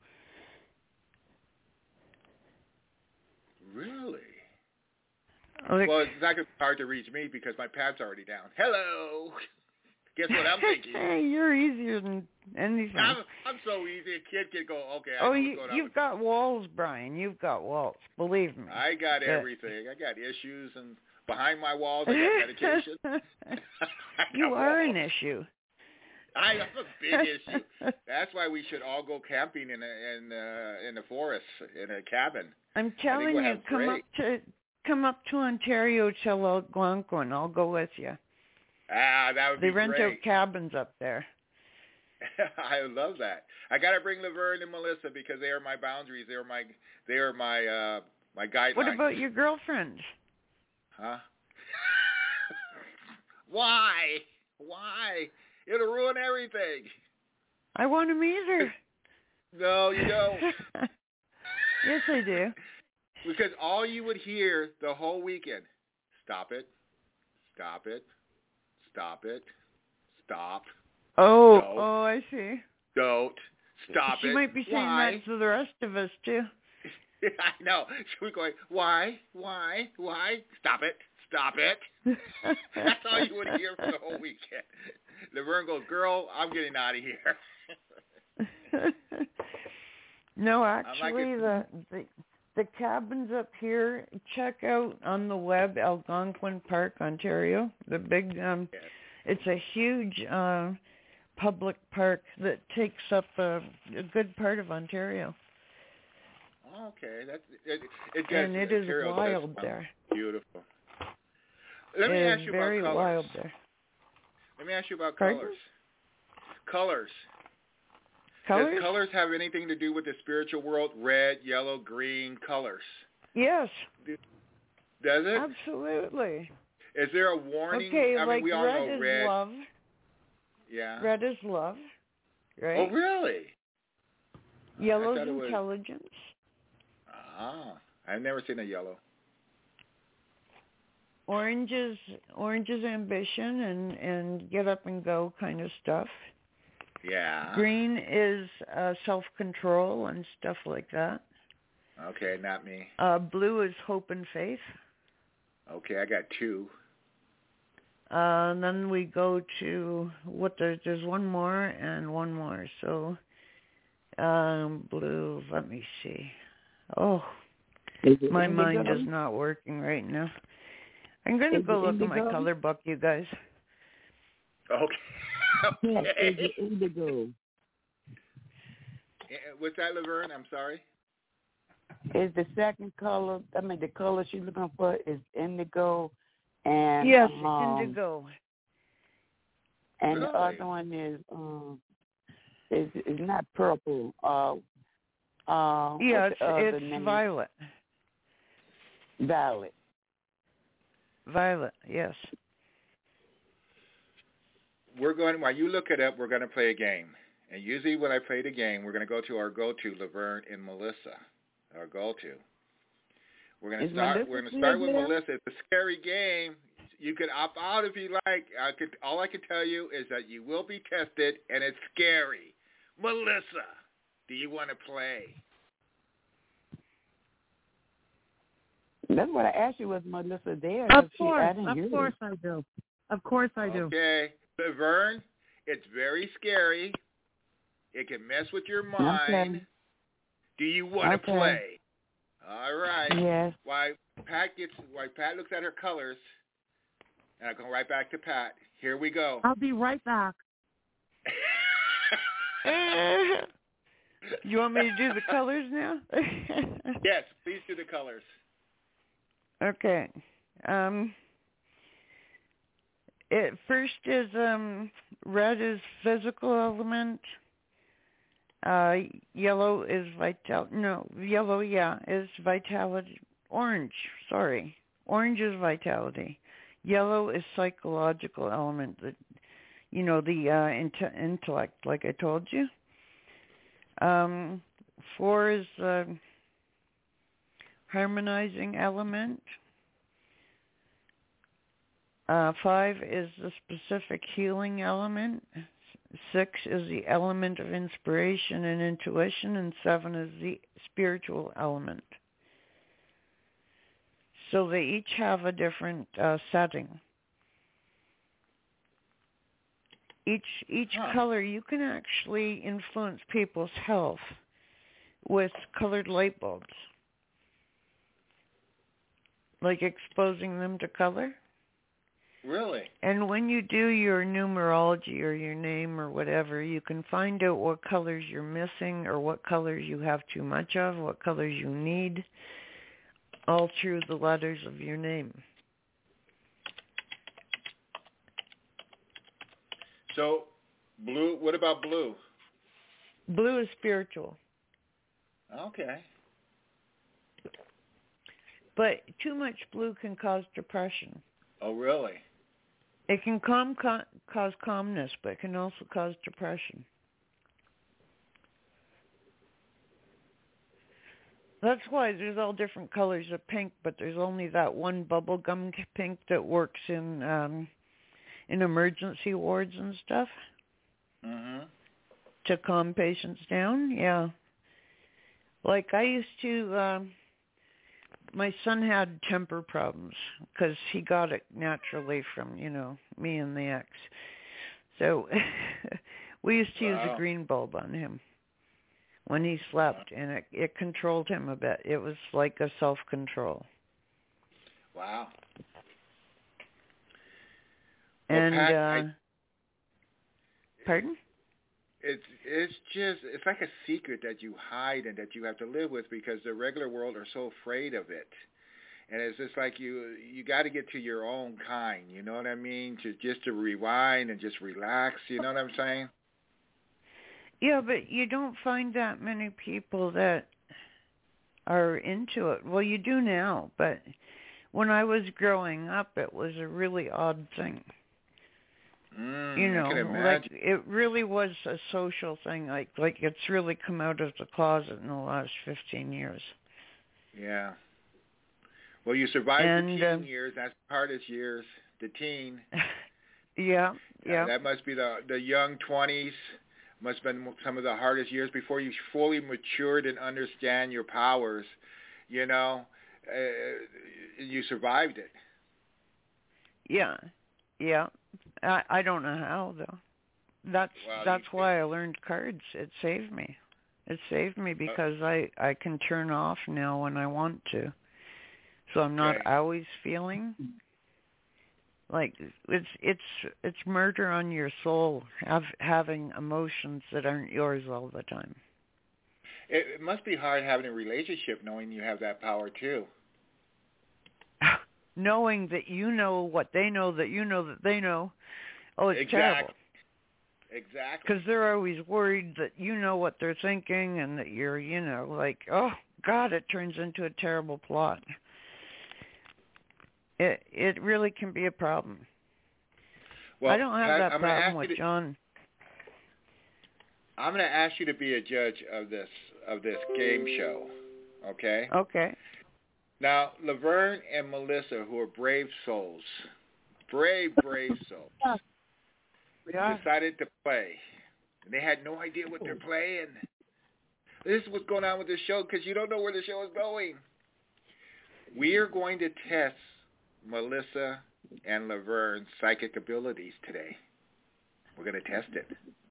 Really? Like, Well, it's not going to be hard to reach me because my pad's already down. Hello. Guess what I'm thinking? Hey, you're easier than anything. I'm, I'm so easy. A kid can go, okay, I oh, know what's you, going on. you've got walls, Brian. You've got walls. Believe me. I got Yeah. everything. I got issues, and behind my walls, I got medication. I You got are walls. an issue. I am a big issue. That's why we should all go camping in a, in uh, in the forest in a cabin. I'm telling we'll you, have come great- up to come up to Ontario till Algonquin. I'll go with you. Ah, that would They be rent great. out cabins up there. I love that. I got to bring Laverne and Melissa because they are my boundaries. They are my they are my uh, my guidelines. What about your girlfriend? Huh? Why? Why? It'll ruin everything. I want to meet her. No, you don't. Yes, I do. Because all you would hear the whole weekend, stop it, stop it, stop it, stop, Oh, No. oh, I see. don't, stop she it. might be saying Why? that to the rest of us too. I know. We're going, why, why, why? Stop it, stop it. That's all you would hear for the whole weekend. Laverne goes, girl, I'm getting out of here. No, like actually, it- the, the the cabins up here. Check out on the web Algonquin Park, Ontario. The big, um, Yes. it's a huge uh, public park that takes up a, a good part of Ontario, Okay, that's it. It does. and it is Ontario does wild sound there. Beautiful. Let me it ask is you very about colors. wild there. Let me ask you about Pardon? colors. Colors. Colors? Does colors have anything to do with the spiritual world? Red, yellow, green, colors. Yes, Does it? absolutely. Is there a warning? Okay, I mean, like we all red know is red. love. Yeah. Red is love, right? Oh, really? Yellow's thought it was- intelligence. Ah, I've never seen a yellow. Orange is orange is ambition and and get up and go kind of stuff. Yeah. Green is uh, self-control and stuff like that. Okay, not me. Uh, blue is hope and faith. Okay, I got two. Uh, and then we go to what there, there's one more and one more. So um, blue. Let me see. Oh, Is it My indigo? mind is not working right now. I'm going to Is go it look at my indigo? color book, you guys. Okay. Yes, is okay. it indigo? Eh, What's that, Laverne? I'm sorry. Is the second color, I mean, the color she's looking for is indigo, and Yes, um, indigo. and the Really? other one is um, is is not purple. Uh, uh, Yeah, what's it's, the other it's name? violet. Violet. Violet, yes. We're going, while you look it up, we're going to play a game. And usually when I play the game, we're going to go to our go-to, Laverne and Melissa, our go-to. We're going to Is start, Melissa we're going to still start with there? Melissa. It's a scary game. You could opt out if you like. I could, all I can tell you is that you will be tested, and it's scary. Melissa, do you want to play? That's what I asked you. Was Melissa there? Of She, I course, didn't of hear course her. I do. Of course I do. Okay. Laverne, it's very scary. It can mess with your mind. Okay. Do you want to Okay. play? All right. Yes. Why Pat gets why Pat looks at her colors, and I go right back to Pat. Here we go. I'll be right back. You want me to do the colors now? Yes, please do the colors. Okay. Um, it first is um, red is physical element. Uh, yellow is vital. No, yellow, yeah, is vitality. Orange, sorry, orange is vitality. Yellow is psychological element. That, you know, the uh, int- intellect, like I told you. Um, four is uh, harmonizing element. Uh, five is the specific healing element. Six is the element of inspiration and intuition, and seven is the spiritual element. So they each have a different uh, setting. Each each Huh. color, you can actually influence people's health with colored light bulbs, like exposing them to color. Really? And when you do your numerology or your name or whatever, you can find out what colors you're missing or what colors you have too much of, what colors you need, all through the letters of your name. So, blue, what about blue? Blue is spiritual. Okay. But too much blue can cause depression. Oh, really? It can calm, ca- cause calmness, but it can also cause depression. That's why there's all different colors of pink, but there's only that one bubblegum pink that works in um, in emergency wards and stuff Mm-hmm. to calm patients down. Yeah. Like I used to, um, my son had temper problems because he got it naturally from, you know, me and the ex. So we used to Wow. use a green bulb on him when he slept, and it, it controlled him a bit. It was like a self-control. Wow. Well, And, Pat, uh, I, pardon? it's it's just it's like a secret that you hide and that you have to live with because the regular world are so afraid of it. And it's just like you you got to get to your own kind, you know what I mean? To just to rewind and just relax, you know what I'm saying? Yeah, but you don't find that many people that are into it. Well, you do now, but when I was growing up, it was a really odd thing. Mm, You know, I can like imagine. it really was a social thing. Like, like it's really come out of the closet in the last fifteen years. Yeah. Well, you survived And, the teen uh, years. That's the hardest years. The teen. Yeah, yeah. Uh, that must be the the young twenties. Must have been some of the hardest years before you fully matured and understand your powers. You know, uh, you survived it. Yeah, yeah. I I don't know how though. That's Well, that's you, why I learned cards. It saved me. It saved me because I I can turn off now when I want to, so I'm not Okay. always feeling like it's it's it's murder on your soul, have, having emotions that aren't yours all the time. It, it must be hard having a relationship knowing you have that power too. Knowing that you know what they know, that you know that they know. Oh, it's exactly. terrible. Exactly. Because they're always worried that you know what they're thinking and that you're, you know, like, oh, God, it turns into a terrible plot. It it really can be a problem. Well, I don't have Pat, that I'm gonna problem ask with you to, John. I'm going to ask you to be a judge of this of this game show, okay? Okay. Now, Laverne and Melissa, who are brave souls, brave, brave souls, Yeah. decided to play. And they had no idea what they're playing. This is what's going on with this show because you don't know where the show is going. We are going to test Melissa and Laverne's psychic abilities today. We're going to test it.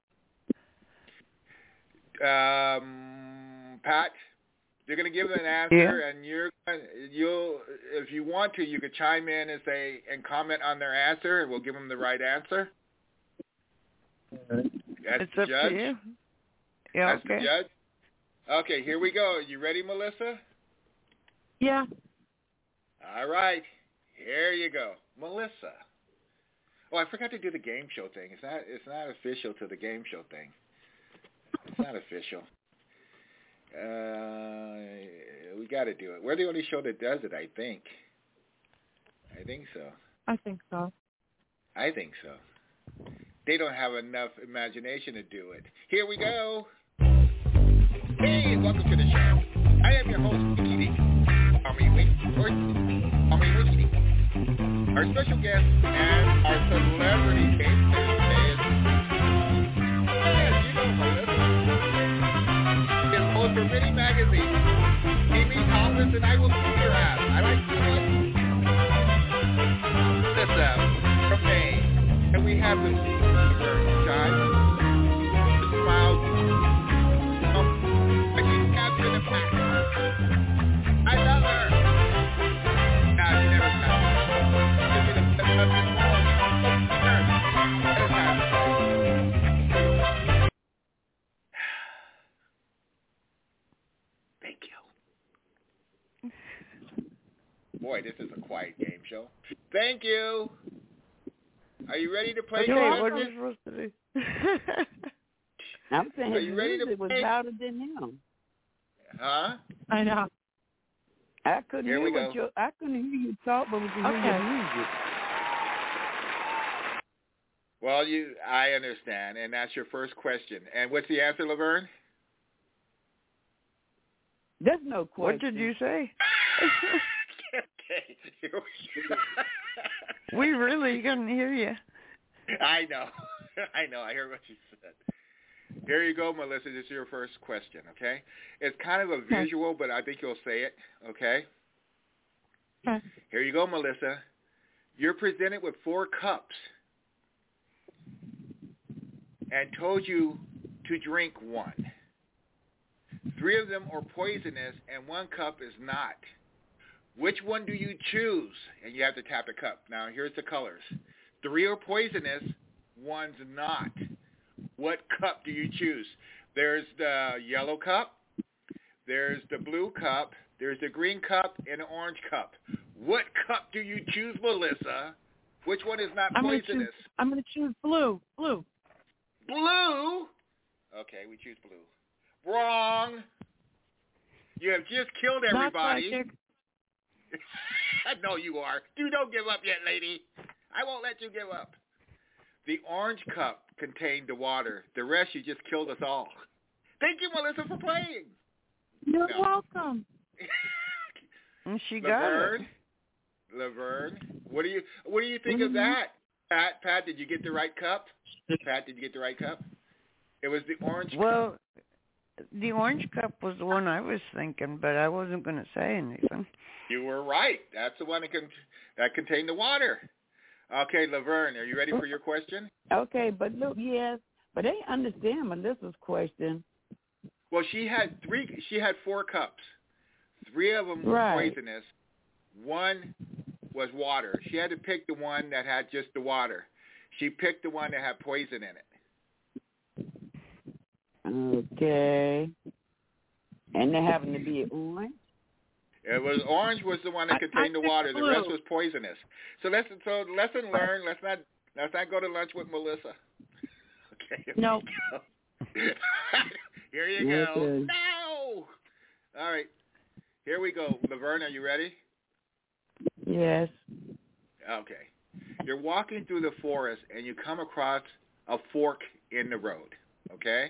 Um, Pat, you're going to give them an answer, Yeah. and you're you'll if you want to, you could chime in and say and comment on their answer, and we'll give them the right answer. That's It's the up judge. to you. Yeah, That's okay. the judge. Okay, here we go. You ready, Melissa? Yeah. All right. Here you go, Melissa. Oh, I forgot to do the game show thing. It's not. It's not official to the game show thing. It's not official. Uh, we got to do it. We're the only show that does it. I think. I think so. I think so. I think so. They don't have enough imagination to do it. Here we go. Hey, welcome to the show. I am your host, Edie. Call me Wiki. Or call me Wiki. Our special guest and our celebrity game today is, yes, you know Melissa. It's host for many magazines. Amy Thomas and I will see your ass. I like to this up from Maine. And we have the shine, the smiles, um, like she's captured the pack. I love her. Nah, she never Thank you. Boy, this is a quiet game show. Thank you. Are you ready to play? Okay, Judge? what are we supposed to do? I'm saying Are his you ready to music was play? louder than him. Huh? I know. I couldn't Here hear we what go. you I couldn't hear you talk, but we could hear Okay. your music. Well, you, I understand, and that's your first question. And what's the answer, Laverne? There's no question. What did you say? Okay. Here we go. We really couldn't hear you. I know. I know. I heard what you said. Here you go, Melissa. This is your first question, okay? It's kind of a visual, but I think you'll say it, okay? Okay. Here you go, Melissa. You're presented with four cups and told you to drink one. Three of them are poisonous and one cup is not. Which one do you choose? And you have to tap the cup. Now, here's the colors. Three are poisonous, one's not. What cup do you choose? There's the yellow cup, there's the blue cup, there's the green cup, and the orange cup. What cup do you choose, Melissa? Which one is not I'm gonna poisonous? choose. I'm gonna choose blue. Blue. Blue? Okay, we choose blue. Wrong. You have just killed everybody. Not psychic. I know you are. You don't give up yet, lady. I won't let you give up. The orange cup contained the water. The rest, you just killed us all. Thank you, Melissa, for playing. You're No. welcome. And she got Laverne, it. Laverne, what do you what do you think of Mhm. that? Pat, Pat, did you get the right cup? Pat, did you get the right cup? It was the orange cup. Well, the orange cup was the one I was thinking, but I wasn't going to say anything. You were right. That's the one that, con- that contained the water. Okay, Laverne, are you ready for your question? Okay, but look, yes, but they understand Melissa's question. Well, she had three. She had four cups. Three of them were Right. poisonous. One was water. She had to pick the one that had just the water. She picked the one that had poison in it. Okay. And they happen to be orange? It was orange was the one that I- contained I the water. picked The rest blue. was poisonous. So lesson so lesson learned. Let's not let's not go to lunch with Melissa. Okay. here we Nope. go. Here you go. Okay. No. All right. Here we go. Laverne, are you ready? Yes. Okay. You're walking through the forest and you come across a fork in the road. Okay?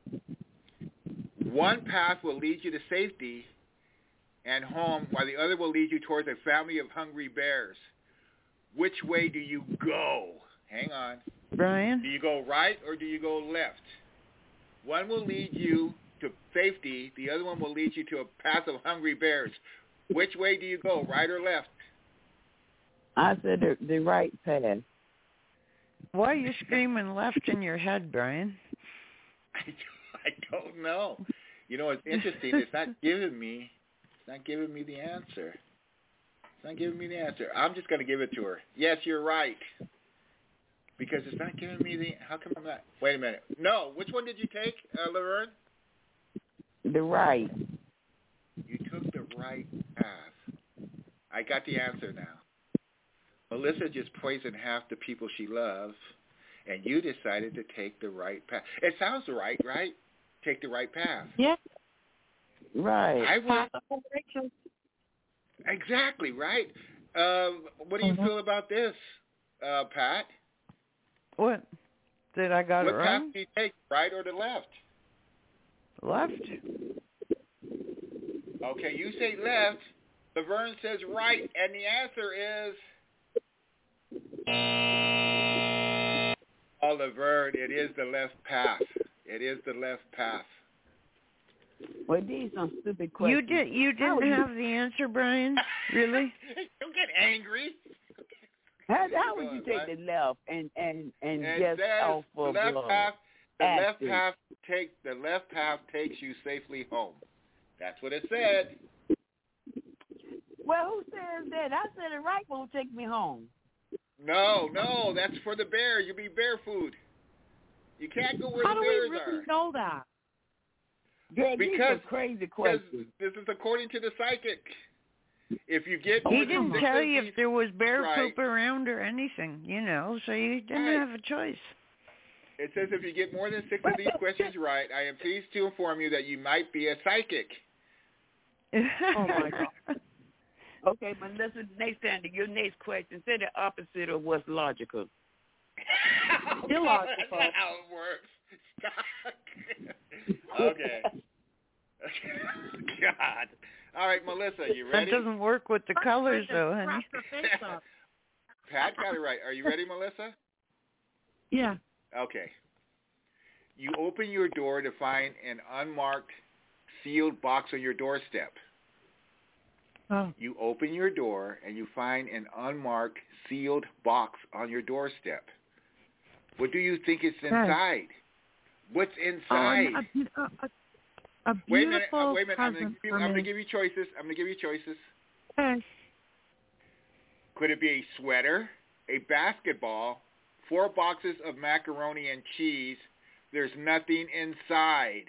One path will lead you to safety and home, while the other will lead you towards a family of hungry bears. Which way do you go? Hang on. Do Brian? you go right or do you go left? One will lead you to safety. The other one will lead you to a path of hungry bears. Which way do you go, right or left? I said the, the right path. Why are you screaming left in your head, Brian? I, I don't know. You know, it's interesting. It's not giving me, it's not giving me the answer. It's not giving me the answer. I'm just going to give it to her. Yes, you're right. Because it's not giving me the, how come I'm not, wait a minute. No, which one did you take, uh, Laverne? The right. You took the right path. I got the answer now. Melissa just poisoned half the people she loves, and you decided to take the right path. It sounds right, right? Take the right path. Yeah. Right. I would, exactly, right? Um, what do you Mhm. feel about this, uh, Pat? What? Did I got What it path wrong? do you take, right or the left? Left? Okay, you say left. Laverne says right, and the answer is... Oh, Laverne, it is the left path. It is the left path. Well, these some stupid You questions. did. You How didn't would you- have the answer, Brian. Really? Don't get angry. How, how would you Good, take right? the left and and and It just says off the of left uh, path. The left acid? path take the left path takes you safely home. That's what it said. Well, who says that? I said the right one will take me home. No, no, that's for the bear. You be bear food. You can't go where How the do we bears really are. know that? Girl, these Because- are crazy Because questions. this is according to the psychic. If you get more He than didn't six tell of you these- if there was bear right. poop around or anything, you know, so you didn't Right. have a choice. It says if you get more than six of these questions right, I am pleased to inform you that you might be a psychic. Oh, my God. Okay, but listen, next time, your next question, say the opposite of what's logical. Illogical. That's not how it works. okay. God. All right, Melissa, you That ready? doesn't work with the colors, though, honey. Crack her face up. Pat got it right. Are you ready, Melissa? Yeah. Okay. You open your door to find an unmarked, sealed box on your doorstep. Oh. You open your door and you find an unmarked, sealed box on your doorstep. What do you think is inside? What's inside? Um, a, a, a wait a minute. beautiful Uh, wait a minute. I'm going present to for give me. you choices. I'm going to give you choices. Okay. Could it be a sweater, a basketball, four boxes of macaroni and cheese? There's nothing inside.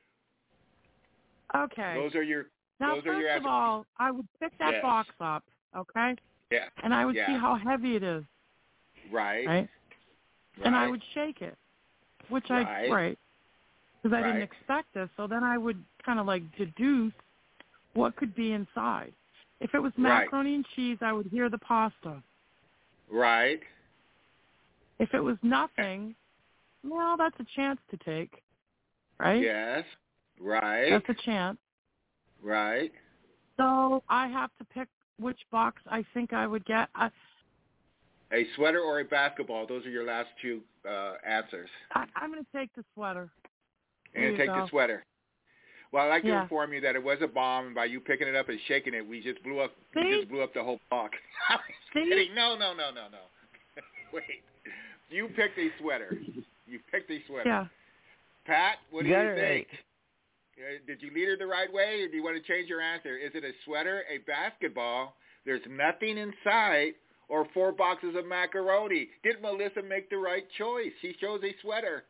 Okay. Those are your. Now, those first are your of answers. all, I would pick that Yes. box up, okay? Yeah. And I would Yeah. see how heavy it is, Right. right? And I would shake it, which I Right. right, because I Right. didn't expect this. So then I would kind of like deduce what could be inside. If it was Right. macaroni and cheese, I would hear the pasta. Right. If it was nothing, well, that's a chance to take, right? Yes. Right. That's a chance. Right. So I have to pick which box I think I would get. I, A sweater or a basketball. Those are your last two uh, answers. I, I'm going to take the sweater. You're There going you to take go. the sweater. Well, I'd like to Yeah. inform you that it was a bomb, and by you picking it up and shaking it, we just blew up. We See? just blew up the whole box. See? Kidding. No, no, no, no, no. Wait. You picked a sweater. You picked a sweater. Yeah. Pat, what do Got you it think? right. Uh, Did you lead her the right way, or do you want to change your answer? Is it a sweater, a basketball, there's nothing inside, or four boxes of macaroni? Did Melissa make the right choice? She chose a sweater.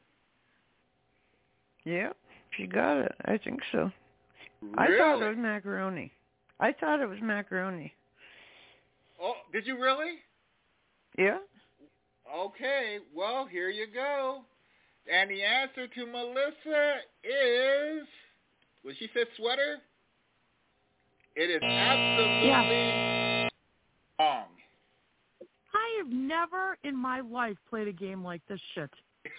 Yeah, she got it. I think so. Really? I thought it was macaroni. I thought it was macaroni. Oh, did you really? Yeah. Okay, well, here you go. And the answer to Melissa is, well, she said sweater? It is absolutely Yeah. wrong. I have never in my life played a game like this shit.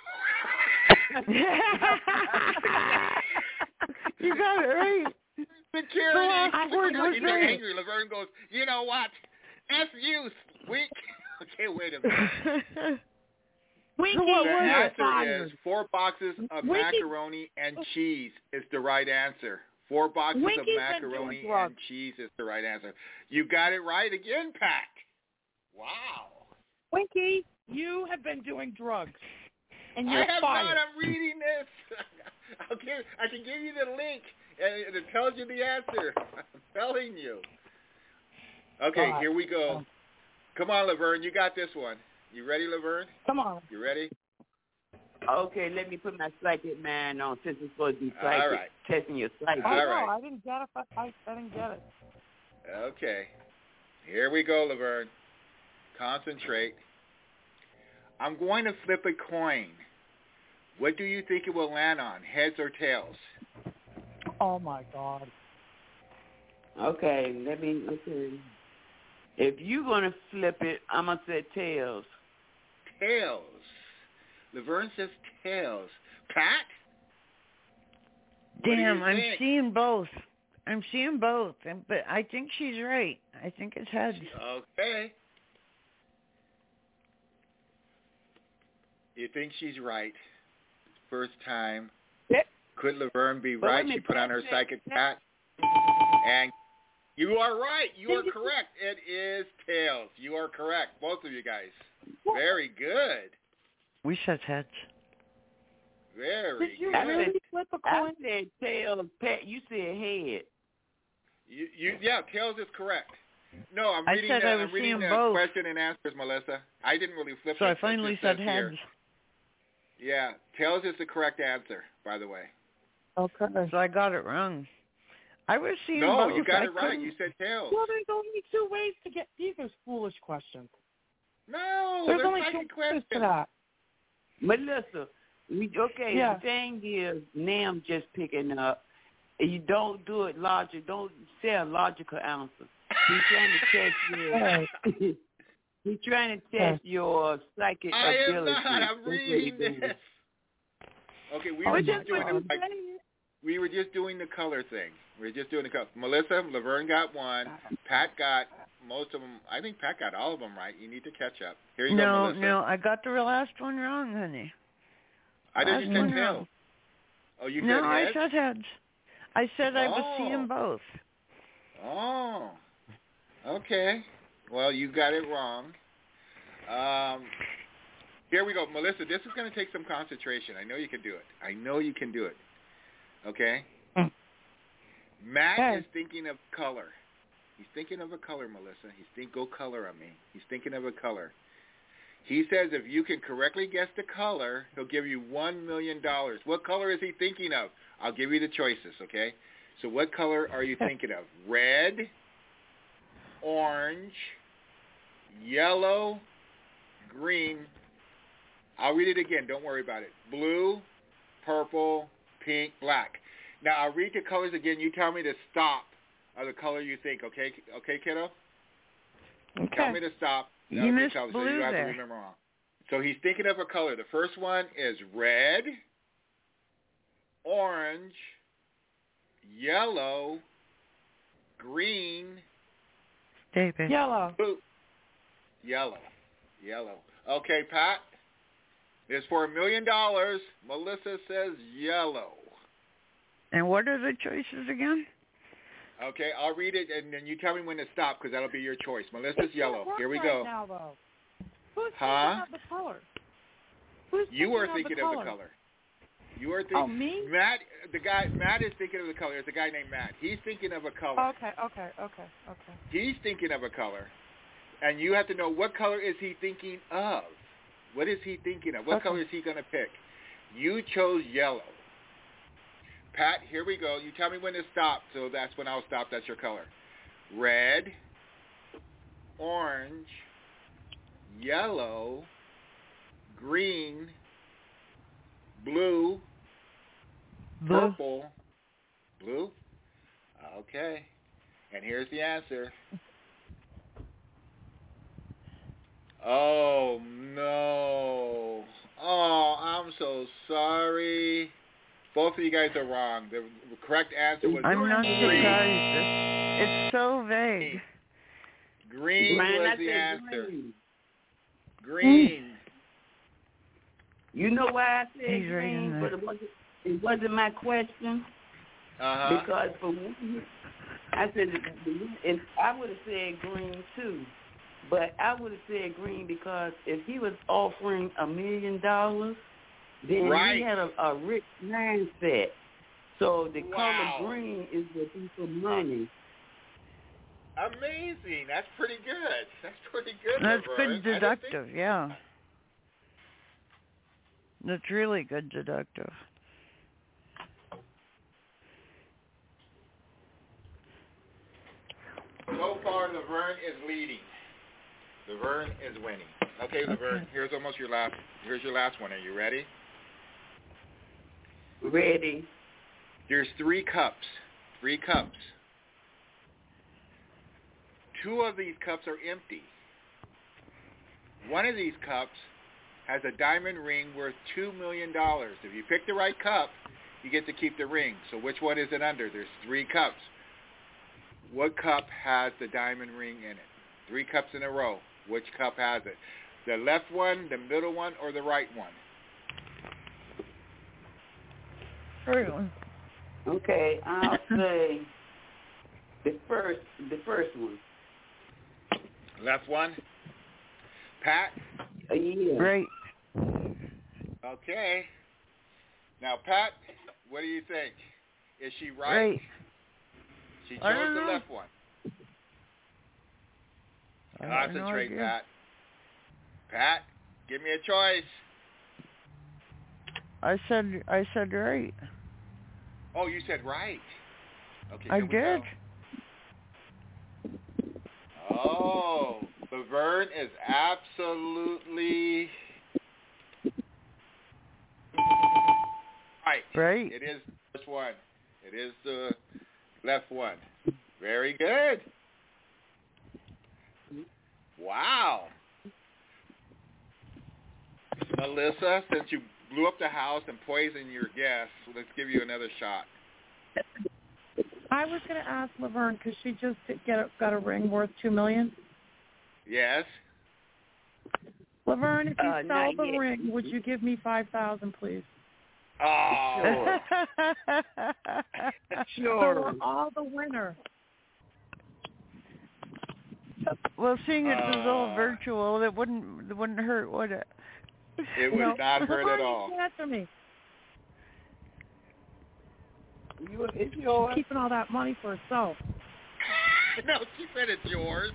You got it right. Security, I heard security, it. they're angry. Laverne goes, you know what? F you, weak. Okay, wait a minute. Winky, The was answer fired. is four boxes of Winky- macaroni and cheese is the right answer. Four boxes Winky's of been macaroni doing drugs. and cheese is the right answer. You got it right again, Pat. Wow. Winky, you have been doing drugs, and you're I have fired. not. I'm reading this. I'll give, I can give you the link, and it tells you the answer. I'm telling you. Okay, God. here we go. Come on, Laverne. You got this one. You ready, Laverne? Come on. You ready? Okay, let me put my psychic mind on since it's supposed to be psychic. All right. Testing your psychic. Oh, All no, right. I didn't get it. But I, I didn't get it. Okay. Here we go, Laverne. Concentrate. I'm going to flip a coin. What do you think it will land on, heads or tails? Oh, my God. Okay, let me, okay. If you're going to flip it, I'm going to say tails. Tails. Laverne says tails. Pat? What do Damn, you I'm think? seeing both. I'm seeing both, and- but I think she's right. I think it's heads. Okay. You think she's right. First time. Yep. Could Laverne be But right? wait a She minute, put on Pat her said- psychic hat. And you are right. You are correct. It is tails. You are correct. Both of you guys. Very good. We said heads. Very Did you good. really flip a I coin? said tails. Pat, you said head. You, you, yeah, tails is correct. No, I'm I reading said the, I was I'm reading seeing the both. question and answers, Melissa. I didn't really flip So it. I It finally just said says here. heads. Yeah, tails is the correct answer, by the way. Okay. So I got it wrong. I was seeing No, both. you got I it right. couldn't- You said tails. Well, there's only two ways to get these are foolish questions. No, There's they're only two psychic ways to questions. that. Melissa, we, okay, Yeah. the thing is, now I'm just picking up. You don't do it logic. Don't say a logical answer. He's trying to test your. He's trying to test your psychic I am ability. not. I'm That's what reading he's doing. this. Okay, we Oh, were that's just doing what the, I'm like, saying. we were just doing the color thing. We were just doing the color. Melissa, Laverne got one. Pat got most of them. I think Pat got all of them right. You need to catch up. Here you go, No, Melissa. no, I got the last one wrong, honey. I didn't last you say one tails. wrong. Oh, you no, said I heads? said heads. I said I was Oh. seeing both. Oh, okay. Well, you got it wrong. Um, here we go. Melissa, this is going to take some concentration. I know you can do it. I know you can do it. Okay? Mm. Matt Okay. is thinking of color. He's thinking of a color, Melissa. He's think go color on me. He's thinking of a color. He says if you can correctly guess the color, he'll give you one million dollars. What color is he thinking of? I'll give you the choices, okay? So what color are you thinking of? Red, orange, yellow, green. I'll read it again. Don't worry about it. Blue, purple, pink, black. Now, I'll read the colors again. You tell me to stop of the color you think, okay? Okay, kiddo? Okay. Tell me to stop. You Okay, missed tell me, so blue you have there. to remember wrong. So he's thinking of a color. The first one is red, orange, yellow, green, David. Yellow. blue. Yellow. Yellow. Okay, Pat. It's for a million dollars. Melissa says yellow. And what are the choices again? Okay, I'll read it, and then you tell me when to stop, because that'll be your choice. Melissa's It's yellow. not work Here we right go. Now, though. Who's Huh? thinking of the color? Who's You are of thinking the of color? the color. You are thinking. Oh, me? Matt, the guy. Matt is thinking of the color. It's a guy named Matt. He's thinking of a color. Okay, okay, okay, okay. He's thinking of a color, and you have to know what color is he thinking of. What is he thinking of? What Okay. color is he going to pick? You chose yellow. Pat, here we go. You tell me when to stop, so that's when I'll stop. That's your color. Red, orange, yellow, green, blue, Blue. purple, blue. Okay. And here's the answer. Oh, no. Oh, I'm so sorry. Both of you guys are wrong. The correct answer was I'm not green. surprised. It's, it's so vague. Green Man, was I the said answer. green. Green. You know why I said He's right in green, there. but it wasn't, it wasn't my question. Uh-huh. Because for one, I said if I would have said green too, but I would have said green because if he was offering a million dollars, then Right. he had a, a rich mindset. So the Wow. color green is the thing for money. Amazing. That's pretty good. That's pretty good. That's Laverne. good I didn't think- deductive, yeah. That's really good deductive. So far, Laverne is leading. Laverne is winning. Okay, Laverne, here's almost your last. Here's your last one. Are you ready? Ready? There's three cups. Three cups. Two of these cups are empty. One of these cups has a diamond ring worth two million dollars. If you pick the right cup, you get to keep the ring. So which one is it under? There's three cups. What cup has the diamond ring in it? Three cups in a row. Which cup has it? The left one, the middle one, or the right one? Right one. Okay, I'll say the first, the first one. Left one? Pat? Uh, yeah. Right. Okay. Now, Pat, what do you think? Is she right? Right. She I don't chose the know. left one. I have no Concentrate, idea. Pat. Pat, give me a choice. I said I said right. Oh, you said right. Okay, I here we did. go. Oh, Laverne is absolutely right. Right. It is the first one. It is the left one. Very good. Wow. Melissa, since you blew up the house and poisoned your guests, let's give you another shot. I was going to ask Laverne because she just get a, got a ring worth two million. Yes? Laverne, if you Uh, sell not the yet. ring, would you give me five thousand, please? Oh. So Sure. we're all the winner. Well, seeing it was all Uh, virtual, it wouldn't it wouldn't hurt, would it? It would No. not hurt Laverne, at all. you answer me. You, it's yours. Keeping all that money for herself. No, she said it's yours.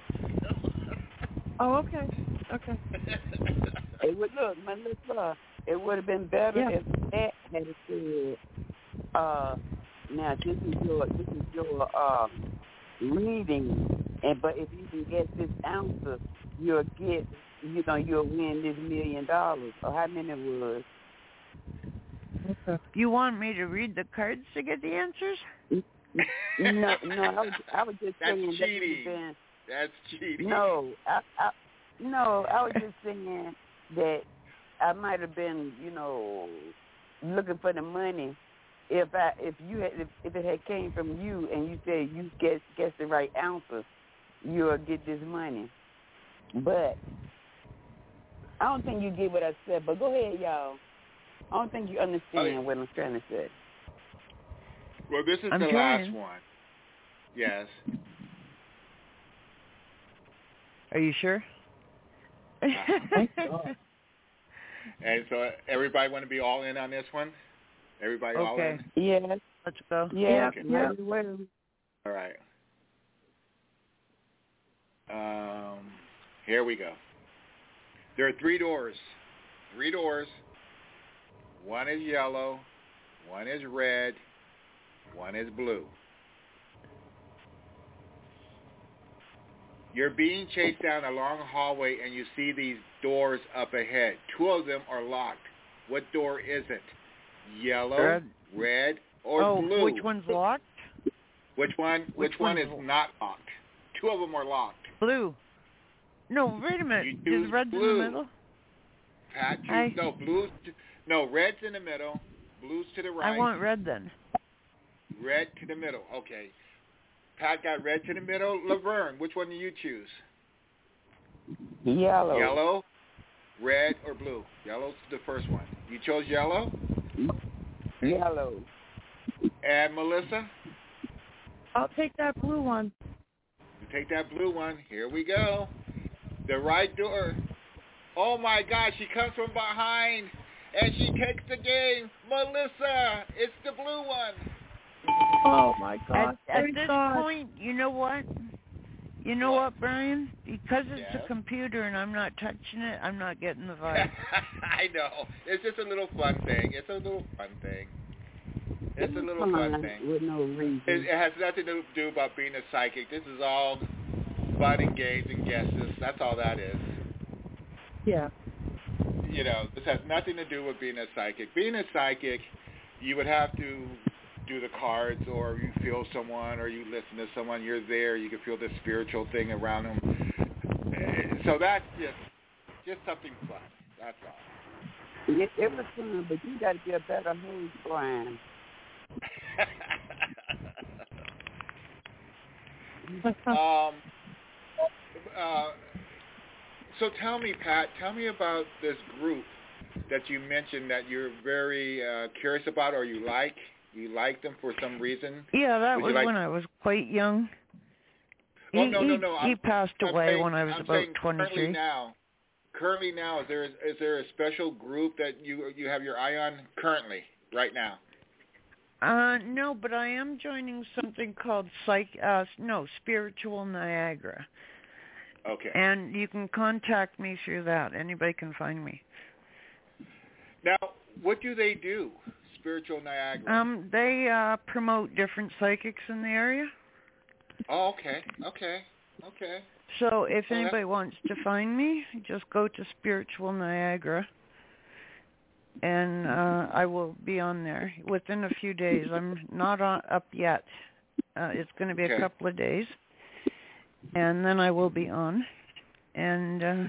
Oh, okay. Okay. It would look, Melissa. It would have been better Yeah. if that had said, uh, "Now this is your this is your uh reading, and but if you can get this answer, you'll get you know you'll win this million dollars." Or how many it was? Okay. You want me to read the cards to get the answers? No, no, I was, I was just That's saying that cheating. would have been. That's cheating. No, I, I, no, I was just saying that I might have been, you know, looking for the money. If I, if you had, if, if it had came from you and you said you guess guess the right answer, you'll get this money. But I don't think you get what I said. But go ahead, y'all. I don't think you understand Okay. what I'm trying to say. Well, this is I'm the trying. last one. Yes. Are you sure? And so everybody want to be all in on this one? Everybody all Okay. in? Yes. Let's go. Yeah. Okay. Yeah. Mighty well. All right. Um, here we go. There are three doors. Three doors. One is yellow. One is red. One is blue. You're being chased down a long hallway and you see these doors up ahead. Two of them are locked. What door is it? Yellow, Red, red or oh, blue? which one's locked? Which one? Which Which, one one's is lo- not locked? Two of them are locked. Blue. No, wait a minute. You Is choose red's in blue. the middle? Pat, choose, I- no, blues. No, red's in the middle. Blues to the right. I want red then. Red to the middle. Okay. Pat got red to the middle. Laverne, which one do you choose? Yellow. Yellow, red, or blue? Yellow's the first one. You chose yellow? Yellow. And Melissa? I'll take that blue one. You take that blue one. Here we go. The right door. Oh, my gosh. She comes from behind, and she takes the game. Melissa, it's the blue one. Oh my God! At, at Thank this God. point, you know what? You know What? what, Brian? Because it's Yes? a computer and I'm not touching it, I'm not getting the vibe. I know. It's just a little fun thing. It's a little fun thing. It's a little fun thing. With no reason. It, it has nothing to do about being a psychic. This is all fun and games and guesses. That's all that is. Yeah. You know, this has nothing to do with being a psychic. Being a psychic, you would have to do the cards, or you feel someone, or you listen to someone. You're there. You can feel the spiritual thing around them. Uh, So that's just just something fun. That's all. It, it was fun, but you got to get a better host, Brian. um. Uh, so tell me, Pat. Tell me about this group that you mentioned that you're very uh, curious about, or you like. You like them for some reason. Yeah, that Would you was like- when I was quite young. Oh he, no, no, he- no. He I'm, passed I'm away saying, when I was I'm about saying Currently twenty-three. now, currently now, is there is there a special group that you you have your eye on currently, right now? Uh, no, but I am joining something called Psych. Uh, no, Spiritual Niagara, Okay. and you can contact me through that. Anybody can find me. Now, what do they do? Spiritual Niagara. Um, they uh, promote different psychics in the area. oh, okay, okay, okay. So if Oh, anybody wants to find me, just go to Spiritual Niagara, and uh, I will be on there within a few days. I'm not on, up yet. Uh, it's going to be Okay. a couple of days, and then I will be on, and uh,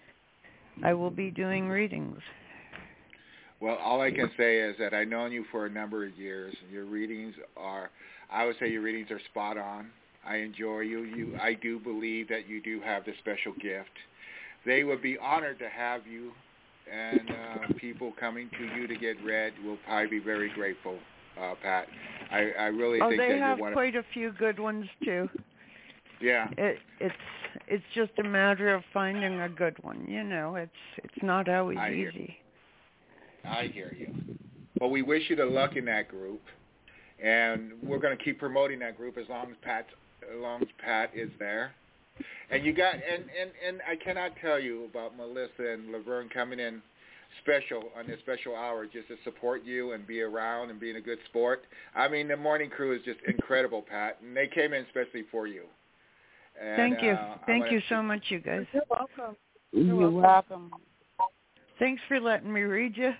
I will be doing readings. Well, all I can say is that I've known you for a number of years. Your readings are, I would say your readings are spot on. I enjoy you. You, I do believe that you do have the special gift. They would be honored to have you, and uh, people coming to you to get read will probably be very grateful, uh, Pat. I, I really Oh, think they that have you're one quite a few good ones too. of, yeah. It, it's it's just a matter of finding a good one. You know, it's it's not always I hear easy. I hear you. Well, we wish you the luck in that group, and we're going to keep promoting that group as long as Pat, as long as Pat is there. And you got, and, and, and I cannot tell you about Melissa and Laverne coming in special on this special hour just to support you and be around and being a good sport. I mean, the morning crew is just incredible, Pat, and they came in especially for you. And, Thank you. uh, I Thank wanna- you so much, you guys. You're welcome. You're, welcome. welcome. Thanks for letting me read you.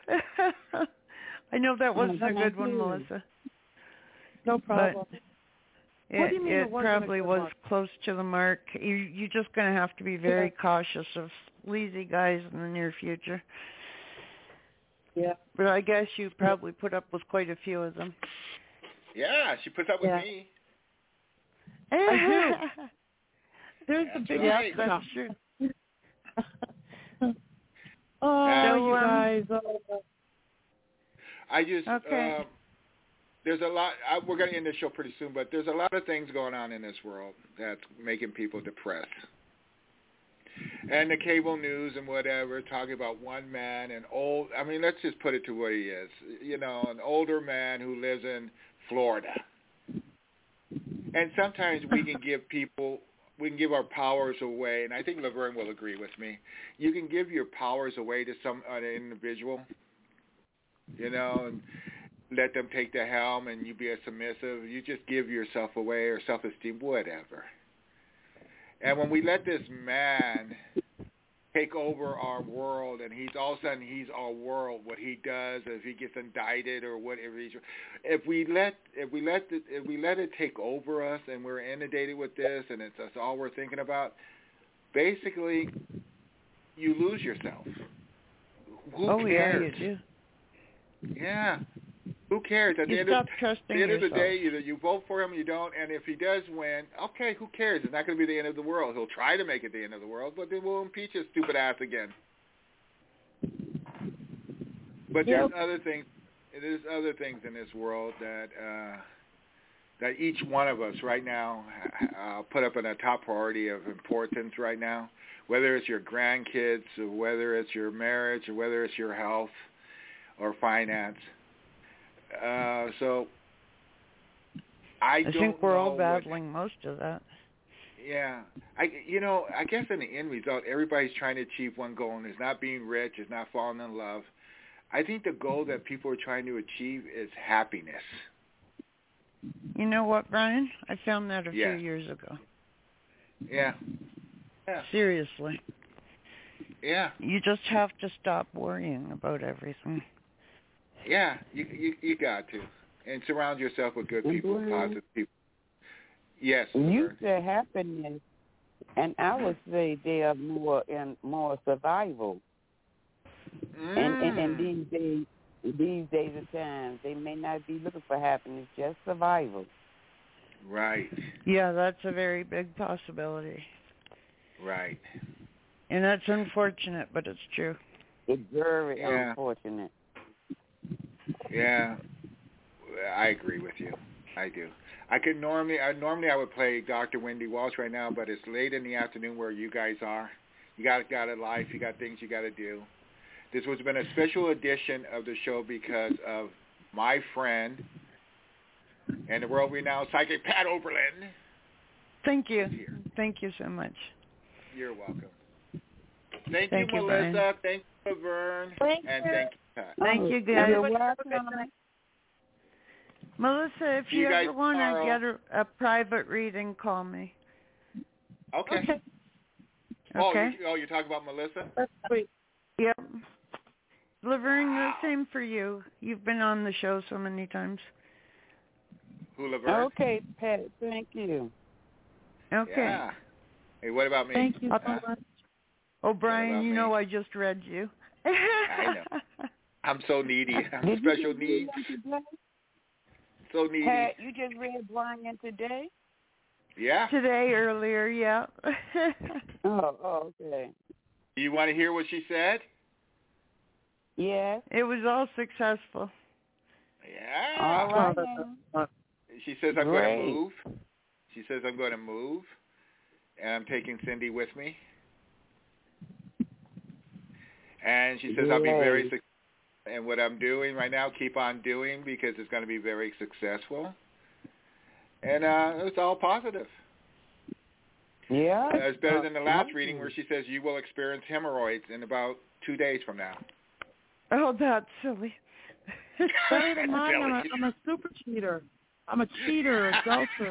I know that wasn't a Thank good one, you. Melissa. No problem. It, What do you mean it it wasn't a probably good was one? close to the mark. You, you're just going to have to be very Yeah. cautious of sleazy guys in the near future. Yeah. But I guess you probably put up with quite a few of them. Yeah, she puts up with Yeah. me. I do. There's a That's big right. no. That's true. Oh, Now- you um, guys. Oh. I just, Okay. uh, there's a lot, I, we're going to end the show pretty soon, but there's a lot of things going on in this world that's making people depressed. and the cable news and whatever, talking about one man, an old, I mean, let's just put it to what he is, you know, an older man who lives in Florida. And sometimes we can give people, we can give our powers away, and I think Laverne will agree with me. You can give your powers away to some an individual, you know, and let them take the helm and you be a submissive. You just give yourself away or self-esteem, whatever. And when we let this man take over our world, and he's all of a sudden he's our world, what he does, if he gets indicted or whatever, he's, if we let if we let it, if we let it take over us, and we're inundated with this, and it's that's all we're thinking about, basically, you lose yourself. Who oh cares? yeah, you do. Yeah. Who cares? At You the end, stop of, trusting at the end of the yourself. day, either you vote for him or you don't, and if he does win, okay, who cares? It's not going to be the end of the world. He'll try to make it the end of the world, but then we'll impeach his stupid ass again. But there's other things. There's other things in this world that uh, that each one of us right now uh, put up in a top priority of importance right now. Whether it's your grandkids, or whether it's your marriage, or whether it's your health or finance. Uh, so I, I don't think we're know all what, battling most of that. Yeah, I you know I guess in the end result, everybody's trying to achieve one goal, and it's not being rich, it's not falling in love. I think the goal that people are trying to achieve is happiness. You know what, Brian? I found that a Yeah. few years ago. Yeah. Yeah. Seriously. Yeah. You just have to stop worrying about everything. Yeah, you you, you got to, and surround yourself with good people, Mhm. positive people. Yes. You Laverne. said happiness, and I would say they are more in more survival. Mm. And, and and these days, these days and times, they may not be looking for happiness, just survival. Right. Yeah, that's a very big possibility. Right. And that's unfortunate, but it's true. It's very Yeah. unfortunate. Yeah, I agree with you. I do. I could normally, I normally I would play Doctor Wendy Walsh right now, but it's late in the afternoon where you guys are. You got got a life. You got things you got to do. This has been a special edition of the show because of my friend and the world-renowned psychic Pat Oberlin. Thank you. Here. Thank you so much. You're welcome. Thank, Thank you, you, Melissa. Brian. Thank you, Laverne. Thank and you. thank you, Pat. Thank Oh, you, guys. You're welcome. Melissa, if See you, you guys ever want to tomorrow. get a, a private reading, call me. Okay. Okay. Oh, Okay? you, oh, you're talking about Melissa? That's sweet. Yep. Laverne, Wow. the same for you. You've been on the show so many times. Who, Laverne? Okay, Pat, thank you. Okay. Yeah. Hey, what about me? Thank you so Huh? much. Oh, Brian, about you me? know I just read you. I know. I'm so needy. I'm Did you special just read needs. him today? So needy. Pat, you just read Brian today? Yeah. Today, earlier, yeah. Oh, oh, okay. You want to hear what she said? Yes. It was all successful. Yeah. All right now. She says I'm Great. going to move. She says I'm going to move, and I'm taking Cindy with me. And she says I'll be very Yay. successful. And what I'm doing right now, keep on doing because it's going to be very successful. And uh, it's all positive. Yeah. Uh, it's better than the last reading where she says you will experience hemorrhoids in about two days from now. Oh, that's silly. Better than mine. I'm a, I'm a super cheater. I'm a cheater, adulterer.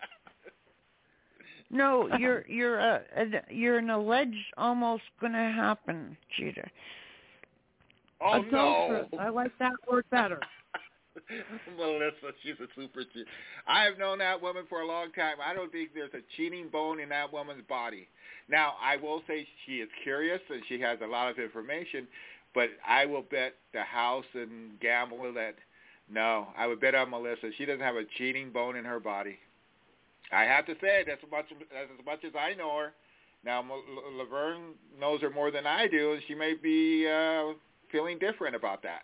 No, you're you're a, a you're an alleged almost gonna happen cheater. Oh, Adulteress. no. I like that word better. Melissa, she's a super cheat. I have known that woman for a long time. I don't think there's a cheating bone in that woman's body. Now, I will say she is curious and she has a lot of information, but I will bet the house and gamble that, no, I would bet on Melissa. She doesn't have a cheating bone in her body. I have to say, that's as much, that's as much as I know her. Now, Laverne knows her more than I do, and she may be uh, feeling different about that.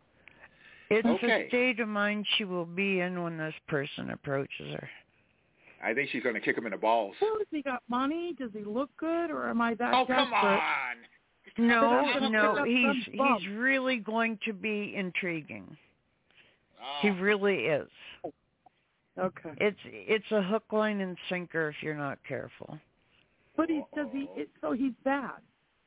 It's Okay. a state of mind she will be in when this person approaches her. I think she's going to kick him in the balls. Well, has he got money? Does he look good, or am I that Oh, desperate? come on. No, gonna no, pick up he's some bump. he's really going to be intriguing. Oh. He really is. Okay. It's it's a hook, line, and sinker if you're not careful. But he does he? It, so he's bad.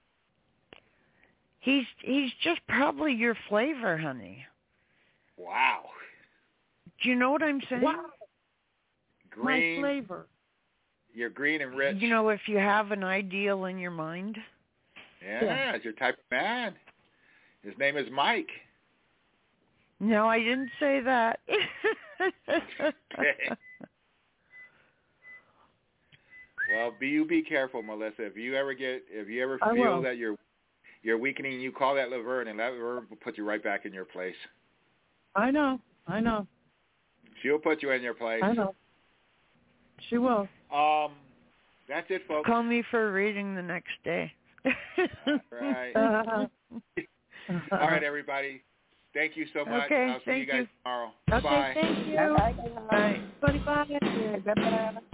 He's he's just probably your flavor, honey. Wow. Do you know what I'm saying? Wow. Green. My flavor. You're green and rich. You know, if you have an ideal in your mind. Yeah, Yeah. it's your type of man. His name is Mike. No, I didn't say that. Well, be you be careful, Melissa. If you ever get, if you ever I feel will. that you're you're weakening, you call that Laverne, and that Laverne will put you right back in your place. I know. I know. She'll put you in your place. I know. She will. Um, that's it, folks. Call me for a reading the next day. Right. Uh, All right, everybody. Thank you so much. Okay, I'll see thank you guys you. tomorrow. Okay. Bye. Thank you. Bye. Bye. Bye. Bye. Bye. Bye.